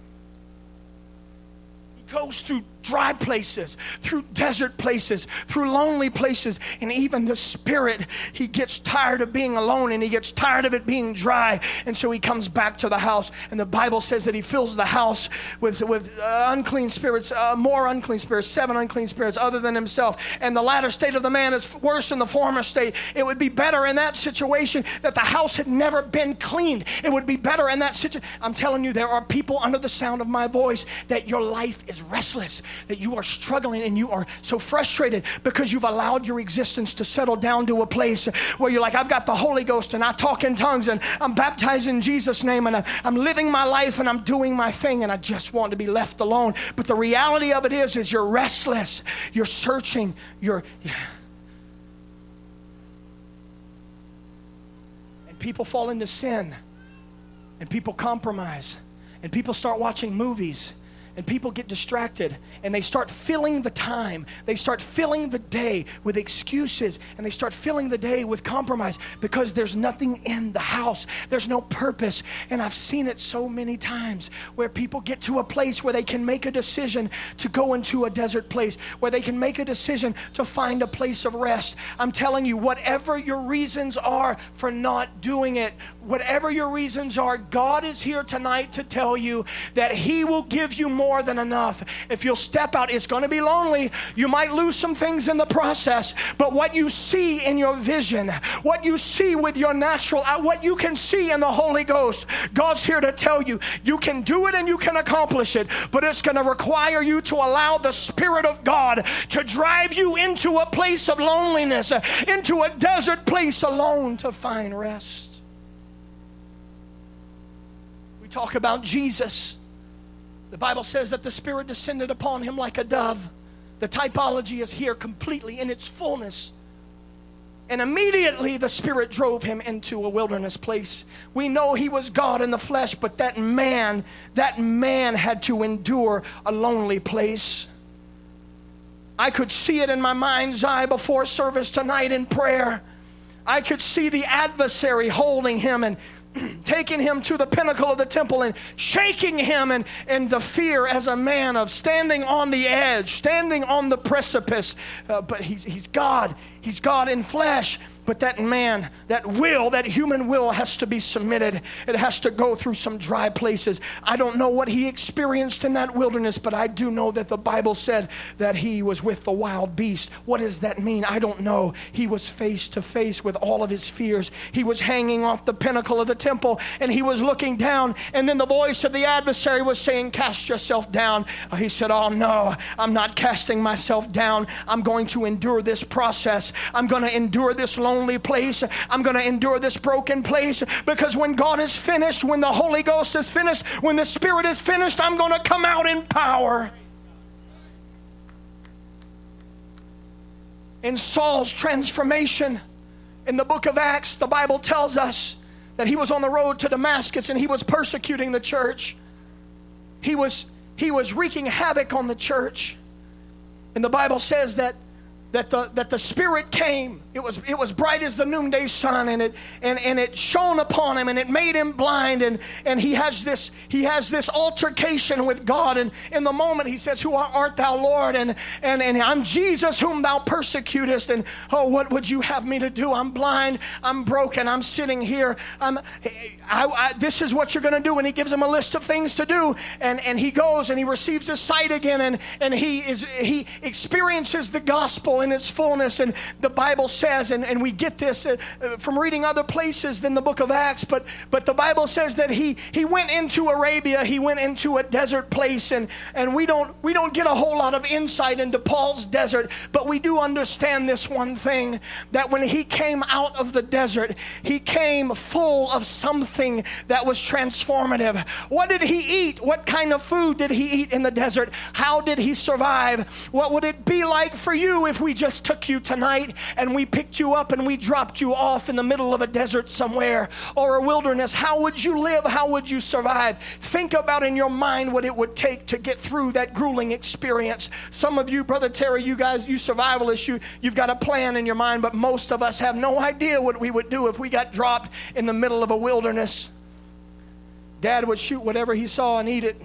He goes through dry places, through desert places, through lonely places, and even the Spirit, he gets tired of being alone and he gets tired of it being dry, and so he comes back to the house, and the Bible says that he fills the house with, with uh, unclean spirits, uh, more unclean spirits, seven unclean spirits other than himself, and the latter state of the man is worse than the former state. It would be better in that situation that the house had never been cleaned. It would be better in that situation. I'm telling you, there are people under the sound of my voice that your life is restless, that you are struggling and you are so frustrated because you've allowed your existence to settle down to a place where you're like, I've got the Holy Ghost and I talk in tongues and I'm baptized in Jesus' name and I'm living my life and I'm doing my thing and I just want to be left alone. But the reality of it is, is you're restless, you're searching, you're... And people fall into sin and people compromise and people start watching movies. And people get distracted and they start filling the time. They start filling the day with excuses and they start filling the day with compromise because there's nothing in the house. There's no purpose. And I've seen it so many times where people get to a place where they can make a decision to go into a desert place, where they can make a decision to find a place of rest. I'm telling you, whatever your reasons are for not doing it, whatever your reasons are, God is here tonight to tell you that he will give you more More than enough. If you'll step out, it's going to be lonely. You might lose some things in the process, but what you see in your vision, what you see with your natural, what you can see in the Holy Ghost, God's here to tell you, you can do it and you can accomplish it, but it's going to require you to allow the Spirit of God to drive you into a place of loneliness, into a desert place alone to find rest. We talk about Jesus. The Bible says that the Spirit descended upon him like a dove. The typology is here completely in its fullness. And immediately the Spirit drove him into a wilderness place. We know he was God in the flesh, but that man, that man had to endure a lonely place. I could see it in my mind's eye before service tonight in prayer. I could see the adversary holding him and taking him to the pinnacle of the temple and shaking him and, and the fear as a man of standing on the edge, standing on the precipice. Uh, but he's, he's God. He's God in flesh. But that man, that will, that human will has to be submitted. It has to go through some dry places. I don't know what he experienced in that wilderness, but I do know that the Bible said that he was with the wild beast. What does that mean? I don't know. He was face to face with all of his fears. He was hanging off the pinnacle of the temple and he was looking down, and then the voice of the adversary was saying, cast yourself down. He said, oh no, I'm not casting myself down. I'm going to endure this process. I'm going to endure this lonely place. I'm going to endure this broken place, because when God is finished, when the Holy Ghost is finished, when the Spirit is finished, I'm going to come out in power. In Saul's transformation in the book of Acts, the Bible tells us that he was on the road to Damascus and he was persecuting the church. He was, he was wreaking havoc on the church. And the Bible says that that the that the Spirit came. It was it was bright as the noonday sun, and it and, and it shone upon him, and it made him blind, and and he has this he has this altercation with God, and in the moment he says, who art thou, Lord? And and and I'm Jesus whom thou persecutest, and oh, what would you have me to do? I'm blind, I'm broken, I'm sitting here, I'm I, I, this is what you're going to do. And he gives him a list of things to do, and and he goes and he receives his sight again, and and he is he experiences the gospel in its fullness. And the Bible says says, and, and we get this uh, from reading other places than the book of Acts, but, but the Bible says that he, he went into Arabia, he went into a desert place, and, and we don't, we don't get a whole lot of insight into Paul's desert, but we do understand this one thing, that when he came out of the desert, he came full of something that was transformative. What did he eat? What kind of food did he eat in the desert? How did he survive? What would it be like for you if we just took you tonight and we picked you up and we dropped you off in the middle of a desert somewhere or a wilderness? How would you live? How would you survive? Think about in your mind what it would take to get through that grueling experience. Some of you, Brother Terry, you guys, you survivalists, you, you've got a plan in your mind, but most of us have no idea what we would do if we got dropped in the middle of a wilderness. Dad would shoot whatever he saw and eat it.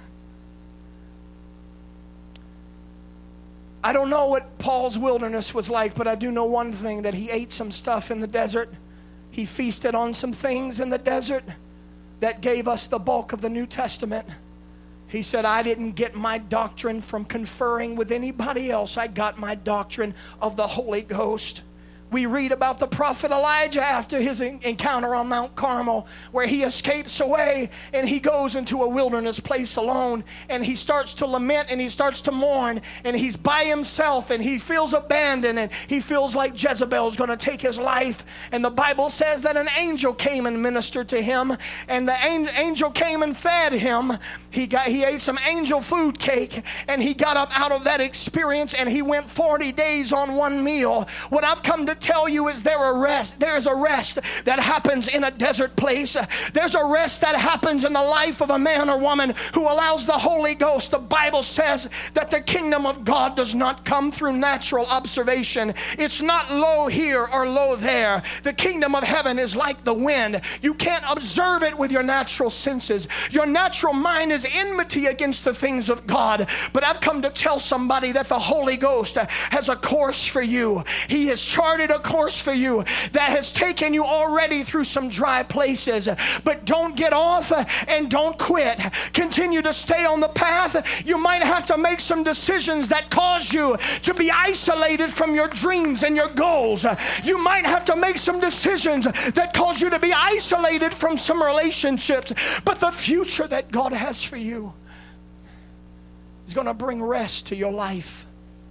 I don't know what Paul's wilderness was like, but I do know one thing, that he ate some stuff in the desert. He feasted on some things in the desert that gave us the bulk of the New Testament. He said, I didn't get my doctrine from conferring with anybody else. I got my doctrine of the Holy Ghost. We read about the prophet Elijah after his encounter on Mount Carmel, where he escapes away and he goes into a wilderness place alone, and he starts to lament and he starts to mourn, and he's by himself and he feels abandoned and he feels like Jezebel's going to take his life. And the Bible says that an angel came and ministered to him, and the angel came and fed him. He got he ate some angel food cake, and he got up out of that experience and he went forty days on one meal. What I've come to tell you is there a rest. There's a rest that happens in a desert place. There's a rest that happens in the life of a man or woman who allows the Holy Ghost. The Bible says that the kingdom of God does not come through natural observation. It's not low here or low there. The kingdom of heaven is like the wind. You can't observe it with your natural senses. Your natural mind is enmity against the things of God. But I've come to tell somebody that the Holy Ghost has a course for you. He has charted a course for you that has taken you already through some dry places. But don't get off and don't quit. Continue to stay on the path. You might have to make some decisions that cause you to be isolated from your dreams and your goals. You might have to make some decisions that cause you to be isolated from some relationships. But the future that God has for you is going to bring rest to your life.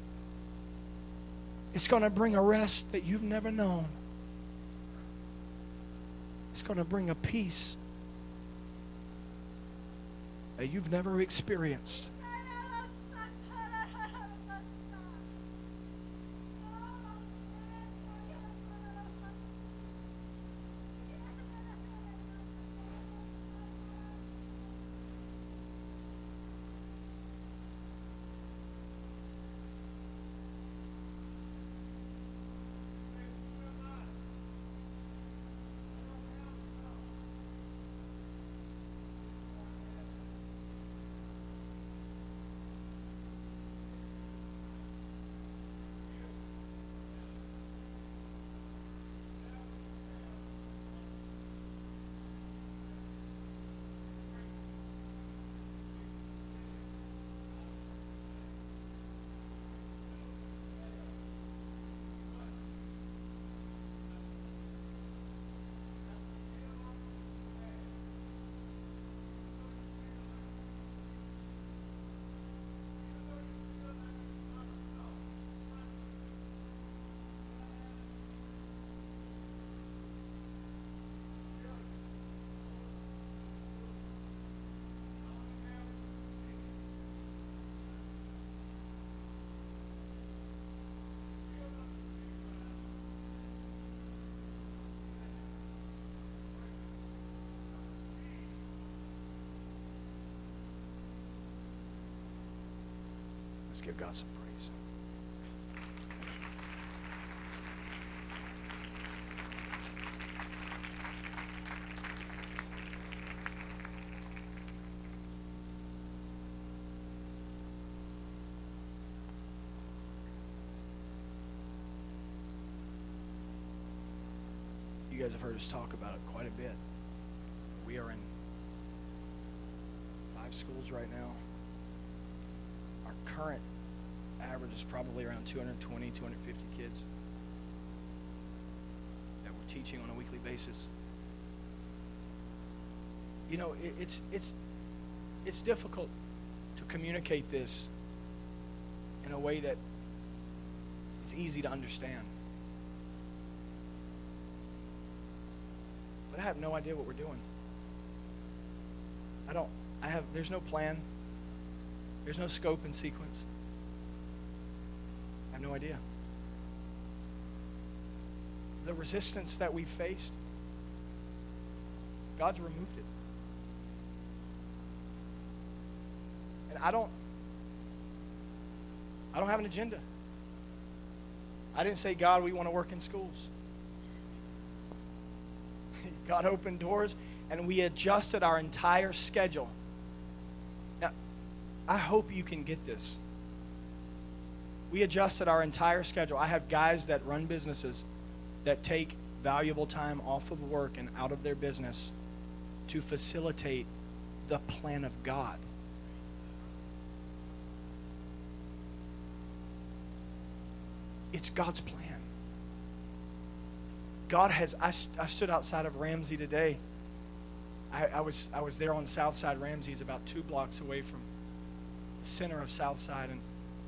It's going to bring a rest that you've never known. It's going to bring a peace that you've never experienced. Let's give God some praise. You guys have heard us talk about it quite a bit. We are in five schools right now. Our current average is probably around two hundred twenty, two hundred fifty kids. teaching on a weekly basis. You know, it, it's it's it's difficult to communicate this in a way that is easy to understand. But I have no idea what we're doing. I don't, I have, there's no plan. There's no scope and sequence. I have no idea. The resistance that we've faced, God's removed it. And I don't, I don't have an agenda. I didn't say, God, we want to work in schools. God opened doors, and we adjusted our entire schedule. Now, I hope you can get this. We adjusted our entire schedule. I have guys that run businesses that take valuable time off of work and out of their business to facilitate the plan of God. It's God's plan. God has, I, I stood outside of Ramsey today. I, I was I was there on Southside. Ramsey's about two blocks away from the center of Southside. And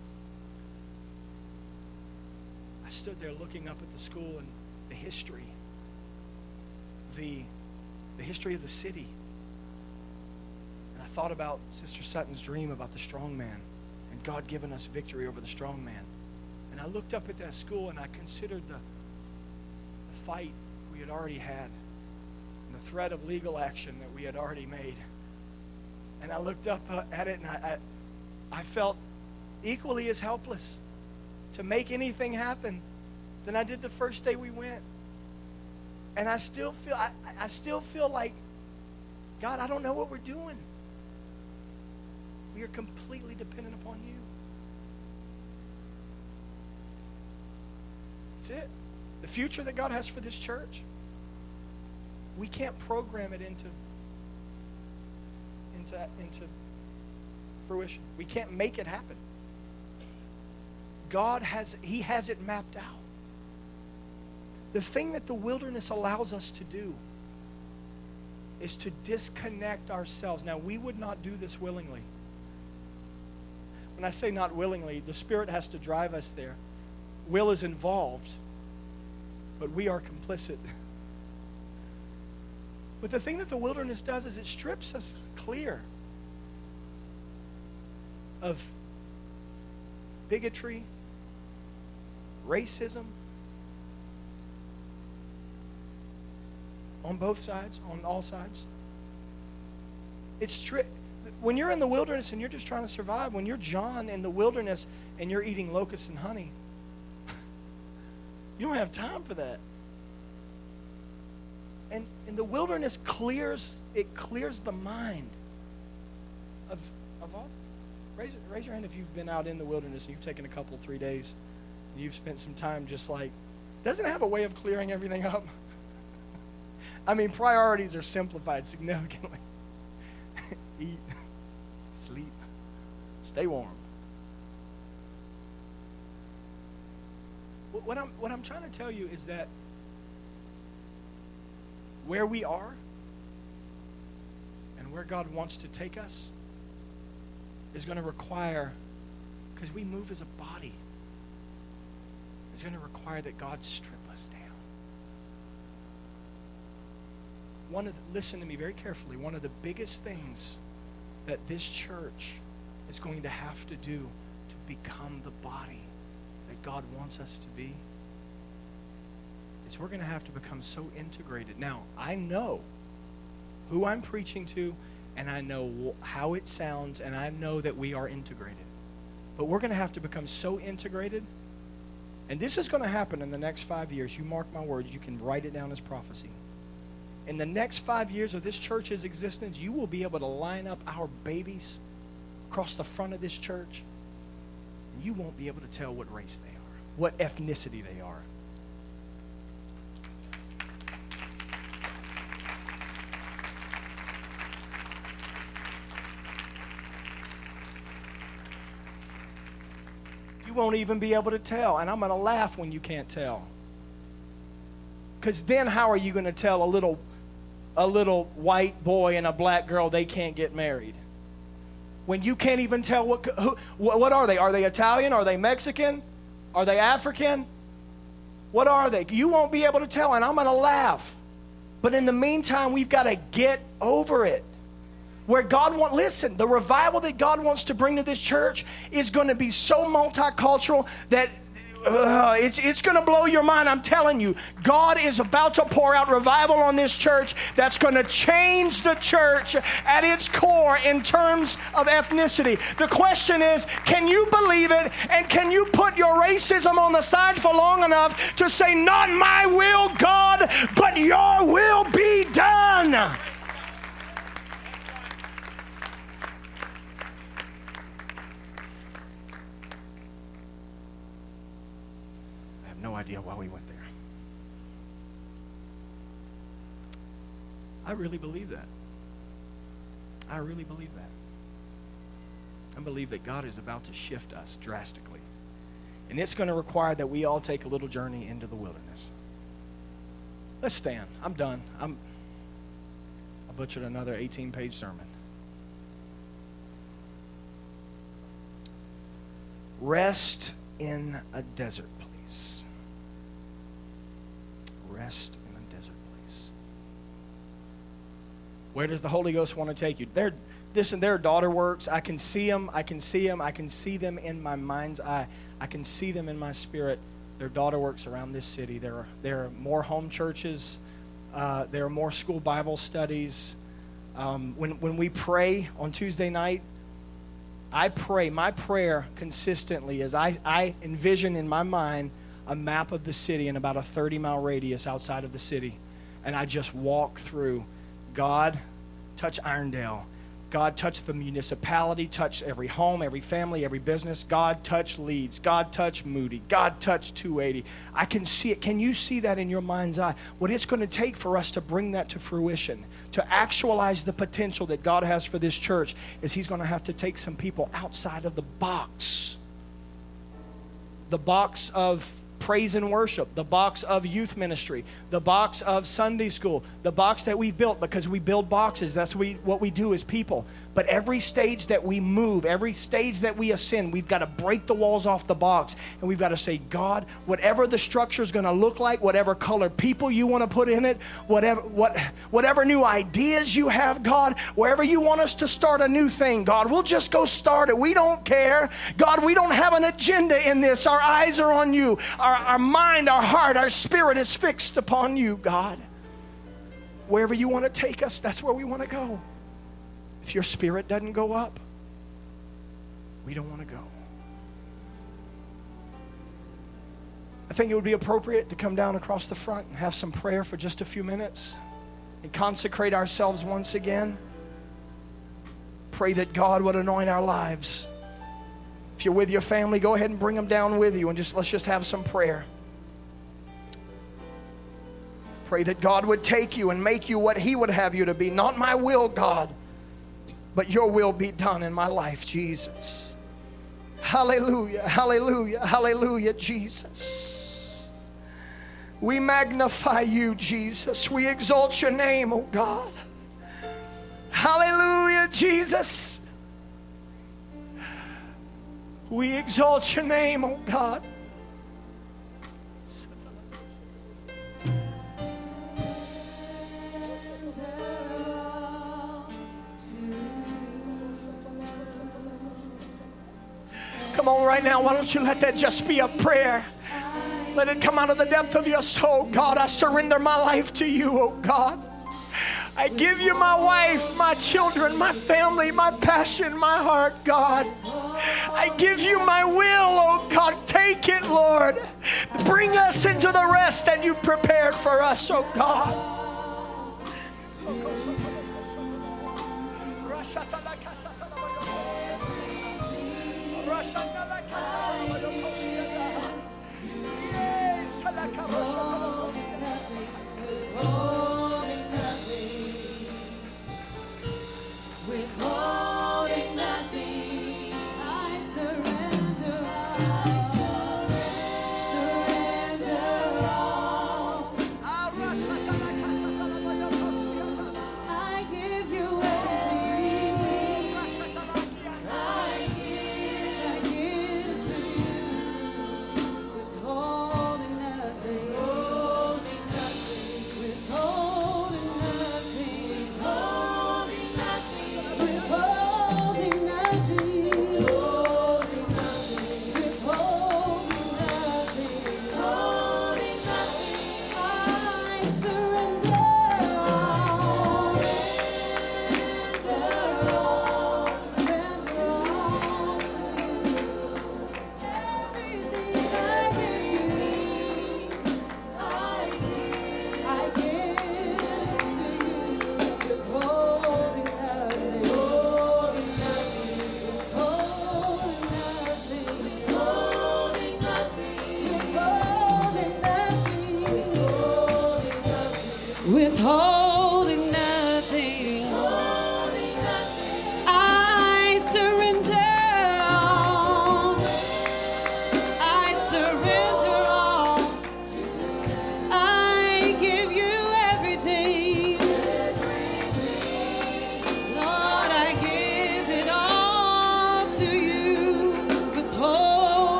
I stood there looking up at the school and the history, the, the history of the city. And I thought about Sister Sutton's dream about the strong man and God giving us victory over the strong man. And I looked up at that school and I considered the, the fight we had already had and the threat of legal action that we had already made. And I looked up uh, at it and I, I, I felt equally as helpless to make anything happen than I did the first day we went. And I still feel, I, I still feel like, God, I don't know what we're doing. We are completely dependent upon you. That's it. The future that God has for this church, we can't program it into, into, into fruition. We can't make it happen. God has, He has it mapped out. The thing that the wilderness allows us to do is to disconnect ourselves. Now, we would not do this willingly. When I say not willingly, the Spirit has to drive us there. Will is involved, but we are complicit. But the thing that the wilderness does is it strips us clear of bigotry, racism, on both sides, on all sides. It's tri- when you're in the wilderness and you're just trying to survive, when you're John in the wilderness and you're eating locusts and honey, you don't have time for that. And, and the wilderness clears, it clears the mind of, of all. Raise, raise your hand if you've been out in the wilderness and you've taken a couple, three days, and you've spent some time just like, doesn't it have a way of clearing everything up? I mean, priorities are simplified significantly. Eat, sleep, stay warm. What I'm, what I'm trying to tell you is that where we are and where God wants to take us is going to require, because we move as a body, it's going to require that God strip us down. One of the, listen to me very carefully. One of the biggest things that this church is going to have to do to become the body that God wants us to be is we're going to have to become so integrated. Now, I know who I'm preaching to, and I know how it sounds, and I know that we are integrated. But we're going to have to become so integrated, and this is going to happen in the next five years. You mark my words. You can write it down as prophecy. In the next five years of this church's existence, you will be able to line up our babies across the front of this church, and you won't be able to tell what race they are, what ethnicity they are. You won't even be able to tell, and I'm going to laugh when you can't tell. Because then how are you going to tell a little, a little white boy and a black girl they can't get married? When you can't even tell what, who, what are they? Are they Italian? Are they Mexican? Are they African? What are they? You won't be able to tell, and I'm going to laugh. But in the meantime, we've got to get over it. Where God wants, listen, the revival that God wants to bring to this church is going to be so multicultural that uh, it's, it's going to blow your mind. I'm telling you, God is about to pour out revival on this church that's going to change the church at its core in terms of ethnicity. The question is, can you believe it, and can you put your racism on the side for long enough to say, not my will, God, but your will be done? I have no idea why we went there. I really believe that. I really believe that. I believe that God is about to shift us drastically. And it's going to require that we all take a little journey into the wilderness. Let's stand. I'm done. I'm, I butchered another eighteen-page sermon. Rest in a desert place. Rest in a desert place. Where does the Holy Ghost want to take you? They're, listen, their daughter works. I can see them. I can see them. I can see them in my mind's eye. I can see them in my spirit. Their daughter works around this city. There are, there are more home churches. Uh, there are more school Bible studies. Um, when, when we pray on Tuesday night, I pray, my prayer consistently is I, I envision in my mind a map of the city in about a thirty-mile radius outside of the city. And I just walk through. God, touch Irondale. God, touch the municipality. Touch every home, every family, every business. God, touch Leeds. God, touch Moody. God, touch two eighty. I can see it. Can you see that in your mind's eye? What it's going to take for us to bring that to fruition, to actualize the potential that God has for this church, is He's going to have to take some people outside of the box. The box of praise and worship, the box of youth ministry, the box of Sunday school, the box that we've built, because we build boxes. That's what we, what we do as people. But every stage that we move, every stage that we ascend, we've got to break the walls off the box, and we've got to say, God, whatever the structure is going to look like, whatever color people you want to put in it, whatever what whatever new ideas you have, God, wherever you want us to start a new thing, God, we'll just go start it. We don't care. God, we don't have an agenda in this. Our eyes are on you. Our, our mind, our heart, our spirit is fixed upon you, God. Wherever you want to take us, that's where we want to go. If your spirit doesn't go up, we don't want to go. I think it would be appropriate to come down across the front and have some prayer for just a few minutes and consecrate ourselves once again. Pray that God would anoint our lives. If you're with your family, go ahead and bring them down with you, and just let's just have some prayer. Pray that God would take you and make you what He would have you to be. Not my will, God, but your will be done in my life, Jesus. Hallelujah, hallelujah, hallelujah, Jesus. We magnify you, Jesus. We exalt your name, oh God. Hallelujah, Jesus. We exalt your name, oh God. Come on right now, why don't you let that just be a prayer? Let it come out of the depth of your soul. God, I surrender my life to you, oh God. I give you my wife, my children, my family, my passion, my heart, God. I give you my will, oh God. Take it, Lord. Bring us into the rest that you've prepared for us, oh God.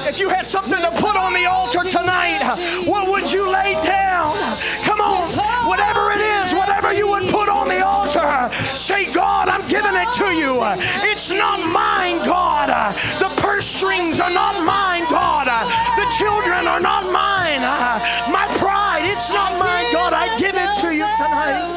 If you had something to put on the altar tonight, what would you lay down? Come on, whatever it is, whatever you would put on the altar, say, God, I'm giving it to you. It's not mine, God. The purse strings are not mine, God. The children are not mine. My pride, it's not mine, God. I give it to you tonight.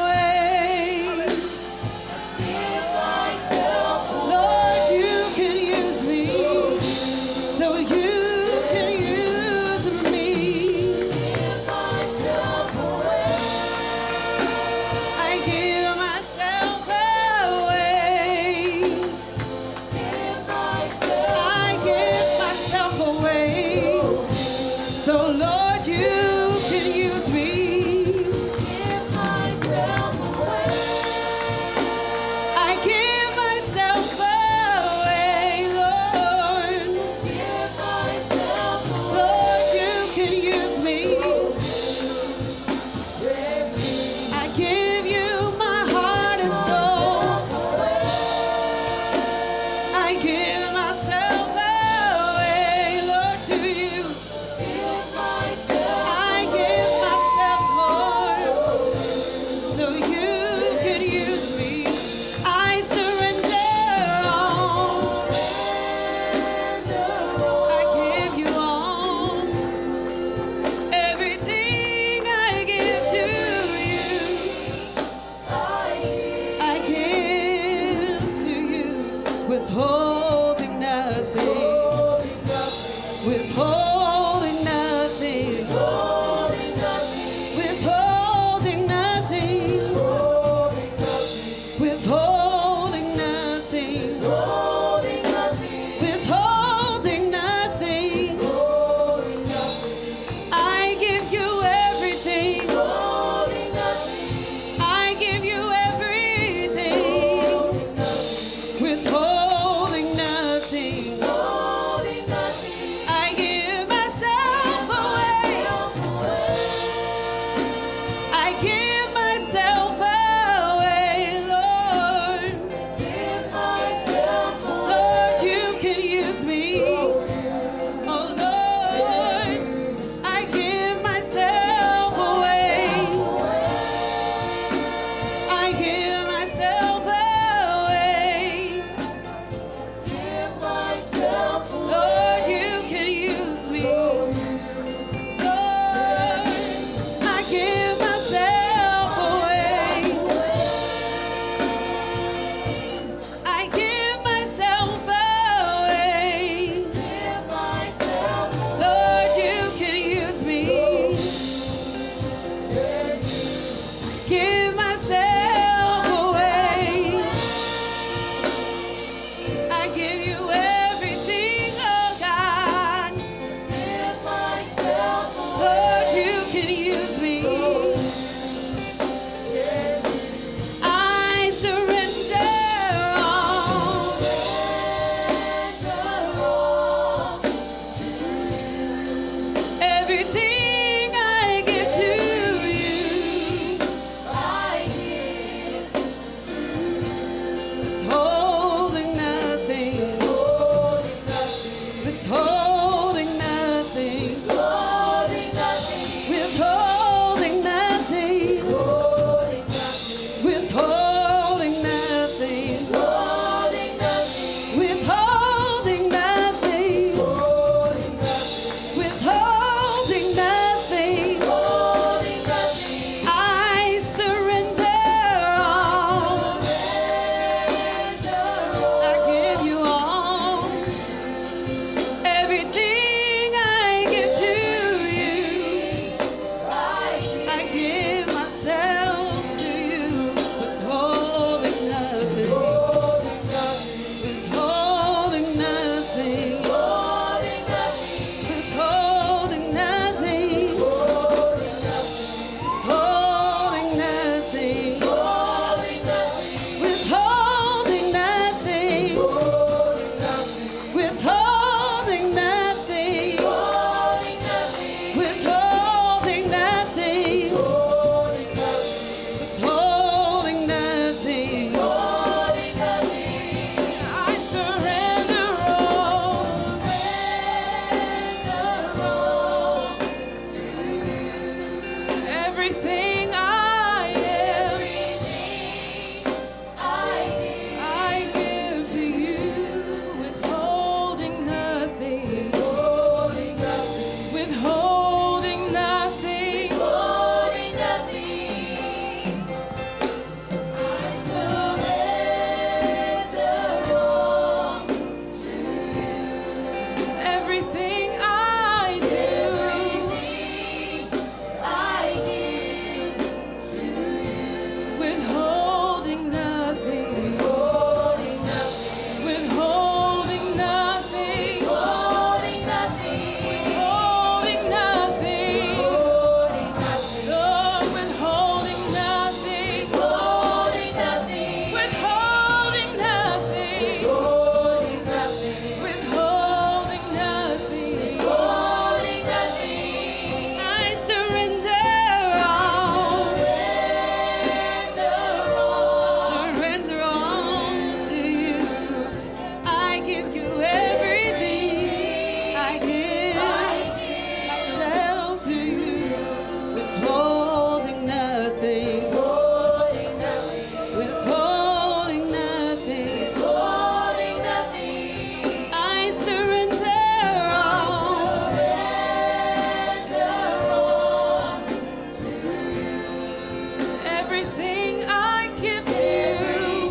Everything I give to you,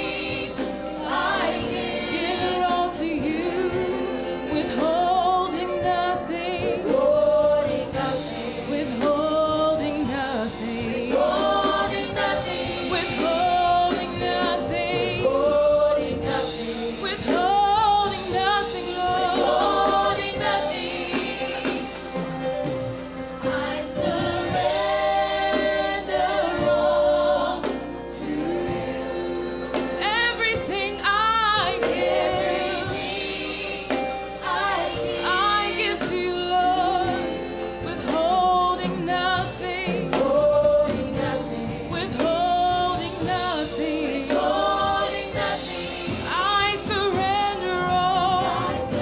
I give it all to you, withholding nothing, withholding nothing, withholding nothing, withholding nothing, withholding nothing, withholding nothing, withholding nothing, Lord, withholding nothing. I surrender all to you. Everything I give, I give to you, Lord, withholding nothing, withholding nothing, withholding nothing, withholding nothing. I surrender all, I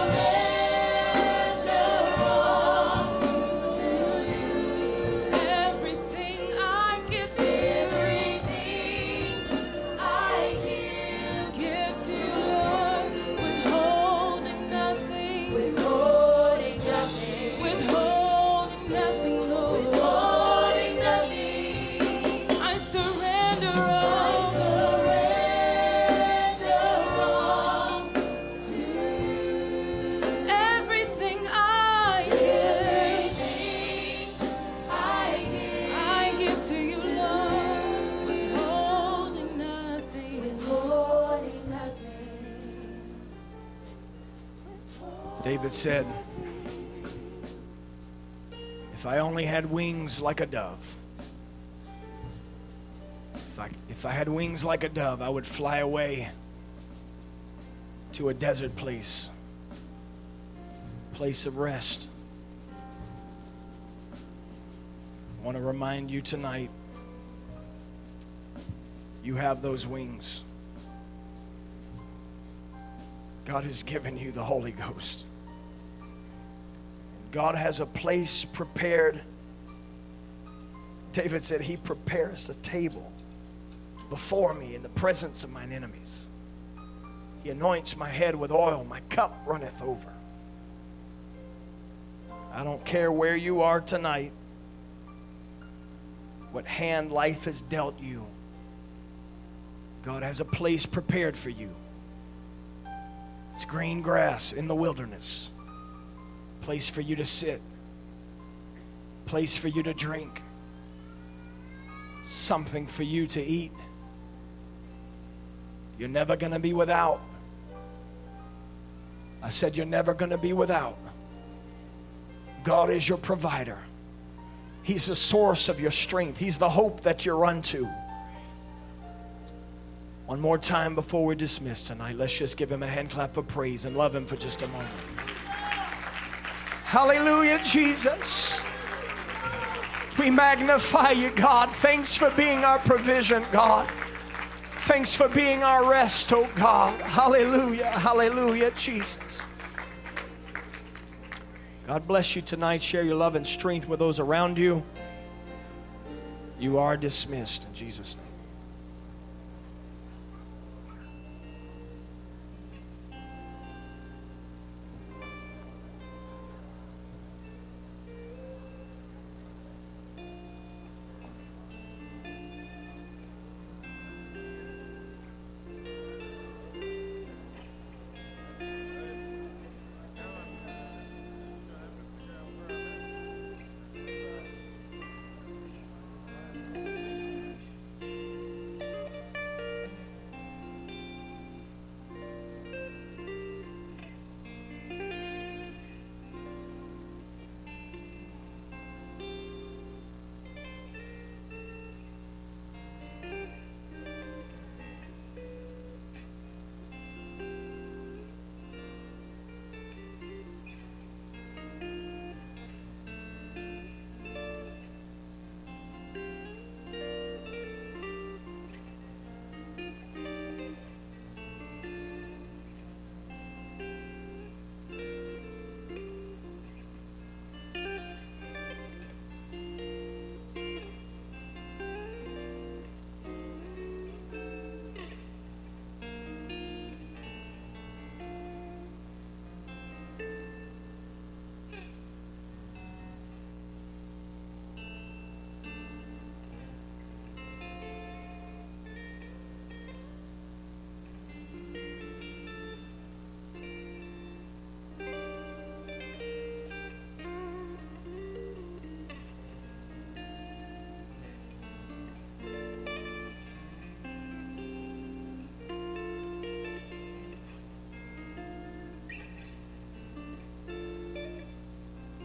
surrender all to you. Everything I give to you, everything I give, give to you, Lord, withholding nothing, withholding nothing, withholding nothing, Lord, withholding nothing. I surrender all, I surrender all to you. Everything I give, I give, I give to you, Lord, withholding nothing, withholding nothing. David said, if I only had wings like a dove, if I, if I had wings like a dove, I would fly away to a desert place, place of rest. I want to remind you tonight, you have those wings. God has given you the Holy Ghost. God has a place prepared. David said, he prepares a table before me in the presence of mine enemies. He anoints my head with oil, my cup runneth over. I don't care where you are tonight, what hand life has dealt you. God has a place prepared for you. It's green grass in the wilderness. Place for you to sit. Place for you to drink. Something for you to eat. You're never going to be without. I said you're never going to be without. God is your provider. He's the source of your strength. He's the hope that you run to. One more time before we're dismissed tonight, let's just give him a hand clap of praise and love him for just a moment. Hallelujah, Jesus. We magnify you, God. Thanks for being our provision, God. Thanks for being our rest, oh God. Hallelujah, hallelujah, Jesus. God bless you tonight. Share your love and strength with those around you. You are dismissed in Jesus' name.